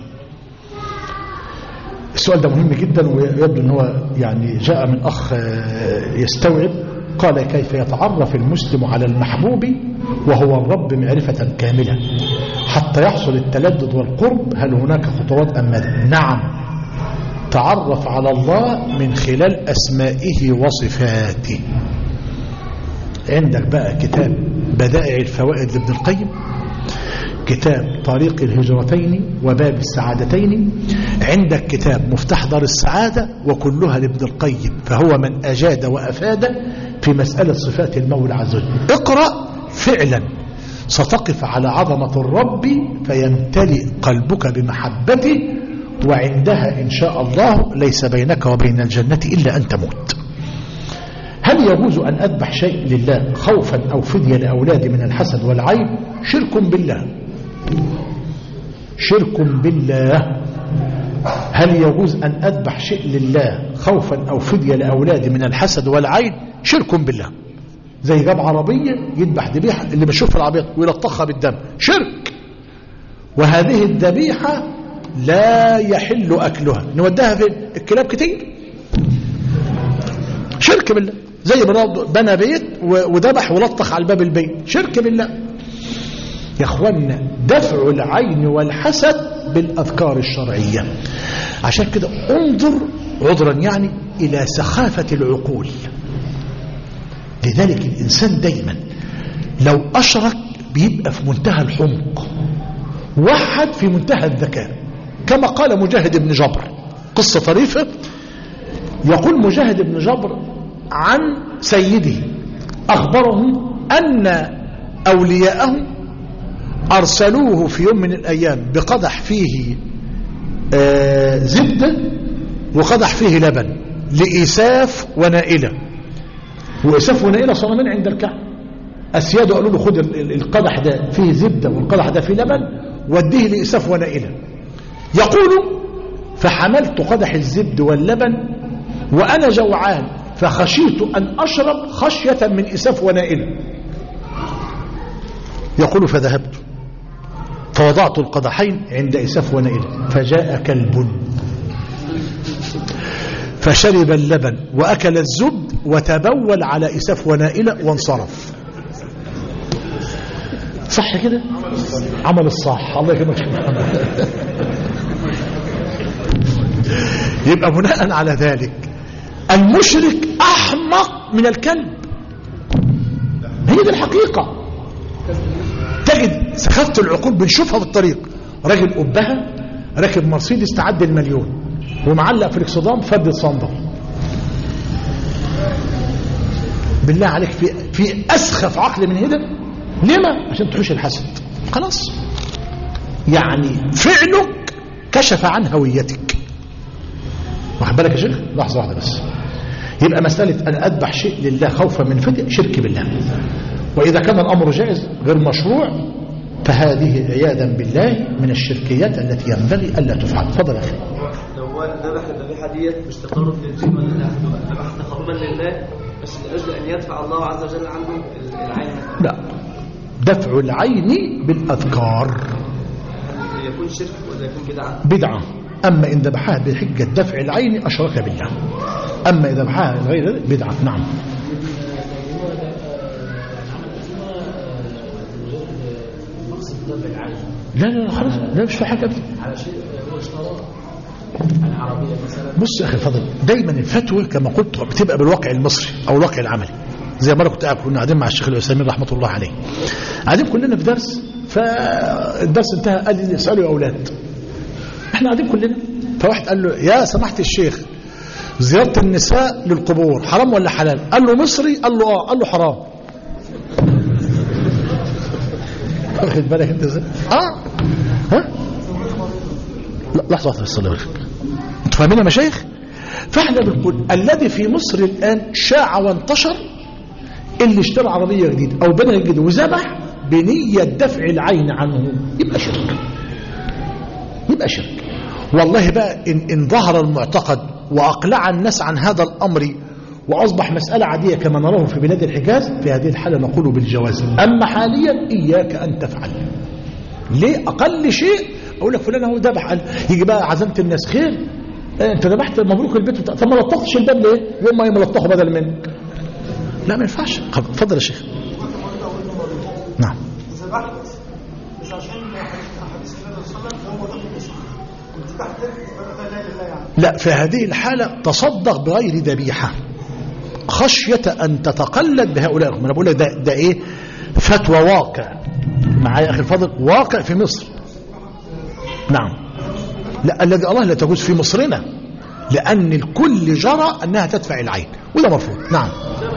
السؤال ده مهم جدا ويبدو ان هو يعني جاء من اخ يستوعب. قال كيف يتعرف المسلم على المحبوب وهو الرب معرفة كاملة حتى يحصل التلذذ والقرب؟ هل هناك خطوات أم ماذا؟ نعم، تعرف على الله من خلال أسمائه وصفاته. عندك بقى كتاب بدائع الفوائد لابن القيم، كتاب طريق الهجرتين وباب السعادتين، عندك كتاب مفتاح دار السعادة وكلها لابن القيم، فهو من أجاد وأفاد في مسألة صفات المولى عز وجل. اقرأ فعلا ستقف على عظمة الرب فيمتلئ قلبك بمحبته، وعندها إن شاء الله ليس بينك وبين الجنة إلا أن تموت. هل يجوز أن أذبح شيء لله خوفا أو فدية لأولادي من الحسد والعيب؟ شرك بالله، شرك بالله. هل يجوز أن أذبح شيء لله خوفا أو فدية لأولادي من الحسد والعيب؟ شرك بالله. زي جاب عربية يذبح ذبيحة اللي بنشوف في العربيات ويلطخها بالدم، شرك. وهذه الذبيحة لا يحل أكلها، نودها في الكلاب كتير، شرك بالله. زي بنى بيت وذبح ولطخ على الباب البيت، شرك بالله. يا اخوانا دفع العين والحسد بالأذكار الشرعية. عشان كده انظر عذرا يعني إلى سخافة العقول. لذلك الإنسان دايما لو أشرك بيبقى في منتهى الحمق، وحد في منتهى الذكاء، كما قال مجاهد بن جبر. قصة طريفة. يقول مجاهد بن جبر عن سيده أخبره أن أولياءه أرسلوه في يوم من الأيام بقدح فيه زبدة وقدح فيه لبن لإيساف ونائلة. وإيساف ونائلة صنمين عند الكعبة. أسياده قالوا له خد القدح ده فيه زبدة والقدح ده فيه لبن وديه لإيساف ونائلة. يقول فحملت قدح الزبد واللبن وأنا جوعان فخشيت أن أشرب خشية من إيساف ونائلة. يقول فذهبت فوضعت القدحين عند إيساف ونائلة فجاء كلب فشرب اللبن وأكل الزبد وتبول على إيساف ونائلة وانصرف. صح كده؟ عمل الصح. الله يكرمك. يبقى بناء على ذلك المشرك أحمق من الكلب. هي دي الحقيقة. تجد سخافة العقول بنشوفها في الطريق. راجل أبها راكب مرسيدس تعدي المليون ومعلق في الاكسدام فد صندل. بالله عليك في أسخف عقل من هذا؟ لما؟ عشان تحوش الحسد. خلاص يعني فعلك كشف عن هويتك. واخد بالك يا شيخ؟ لحظة واحدة بس. يبقى مسألة أن أذبح شيء لله خوفا من فدية شرك بالله. وإذا كان الأمر جائز غير مشروع فهذه عياذا بالله من الشركيات التي ينبغي ألا تفعل. تفضل يا أخي. لو هو ذبح الذبيحة ديت مش تقرب للجن ولا لا، ذبح تقربا لله بس لأجل أن يدفع الله عز وجل عنه العين. لا، دفع العين بالأذكار. هل يكون شرك ولا يكون بدعة؟ بدعة. أما إن ذبحها بحجة دفع العين أشرك بالله. أما إذا ذبحها غير بدعة. نعم. لا خلاص، لا مش في حاجة. على شيء هو اشترى العربية مثلا. بص يا أخي الفضل، دايما الفتوى كما قلت بتبقى بالواقع المصري أو الواقع العملي. زي مرة كنا قاعدين مع الشيخ العثيمين رحمة الله عليه، قاعدين كلنا في درس، فالدرس انتهى، قال لي اسألوا يا أولاد. احنا قاعدين كلنا، فواحد قال له يا سماحة الشيخ، زيارة النساء للقبور حرام ولا حلال؟ قال له مصري، قال له اه، قال له حرام. واخد بالك انت ازاي؟ ها لا لحظة واحدة بس، الله يبارك فيك. انتوا فاهمين يا مشايخ؟ فاحنا بنقول الذي في مصر الآن شاع وانتشر اللي اشترى عربية جديدة أو بنى جديد وذبح بنية دفع العين عنه يبقى شرك، يبقى شرك. والله بقى إن ظهر المعتقد وأقلع الناس عن هذا الأمر وأصبح مسألة عادية كما نراه في بلاد الحجاز، في هذه الحالة نقول بالجواز. أما حاليا إياك أن تفعل. ليه؟ أقل شيء أقول لك فلان هو ذبح، قال يجي بقى عزمت الناس، خير أنت ذبحت مبروك البيت طب ما لطختش الباب ليه؟ يوم ما يملطخه بدل منك. لا ما ينفعش. اتفضل يا شيخ. نعم. ذبحت مش عشان حديث النبي صلى الله عليه وسلم هو ده المصحف، ذبحت لا لله يعني. لا، في هذه الحالة تصدق بغير ذبيحة خشية أن تتقلد بهؤلاء. أنا بقول لك ده إيه؟ فتوى واقع معايا أخي الفاضل، واقع في مصر. نعم. لا الذي الله لا تجوز في مصرنا، لأن الكل جرى أنها تدفع العين وده مرفوض. نعم.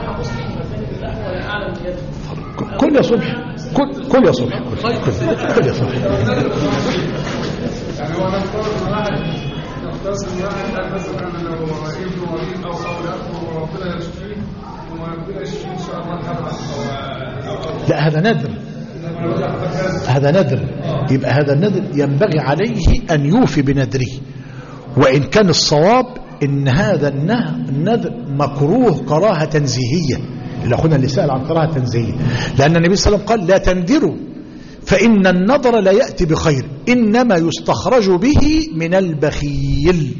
كل يا صبح، كل يا صبح، كل يا صبح. يعني هو نفترض واحد قال مثلا انا لو ابنه مريض او اولاد وربنا يشفيه وربنا يشفيه ان شاء الله الحرب. لا هذا نذر، هذا نذر. يبقى هذا النذر ينبغي عليه أن يوفي بنذره، وإن كان الصواب إن هذا النذر مكروه كراهة تنزيهية. الأخونا اللي سأل عن كراهة تنزيهية، لأن النبي صلى الله عليه وسلم قال لا تنذروا فإن النذر لا يأتي بخير، إنما يستخرج به من البخيل.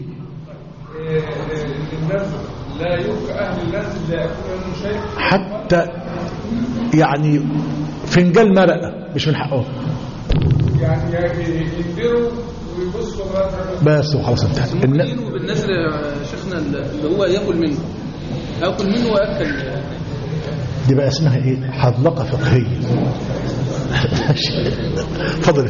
النذر لا يبقى أهل النذر لا يأكل منه شيء، حتى يعني فنجان مرقة مش من حقه، يعني ينذروا ويبصوا بس وخلاص انتهى. بالنذر يا شيخنا اللي هو ياكل منه ويأكل. دي بقى اسمها ايه؟ حذلقة فقهية. فضل.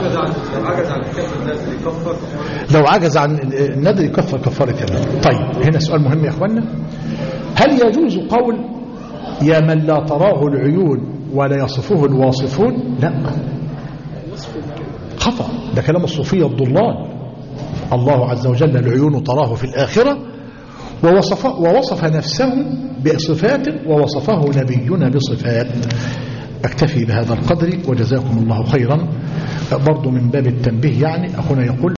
لو عجز عن النذر يكفر كفارة كمان. طيب هنا سؤال مهم يا اخوانا، هل يجوز قول يا من لا تراه العيون ولا يصفه الواصفون؟ لا، خطأ، ده كلام الصوفية الضلال. الله عز وجل العيون تراه في الآخرة، ووصف نفسه بصفات ووصفه نبينا بصفات. أكتفي بهذا القدر وجزاكم الله خيرا. برضو من باب التنبيه، يعني أخونا يقول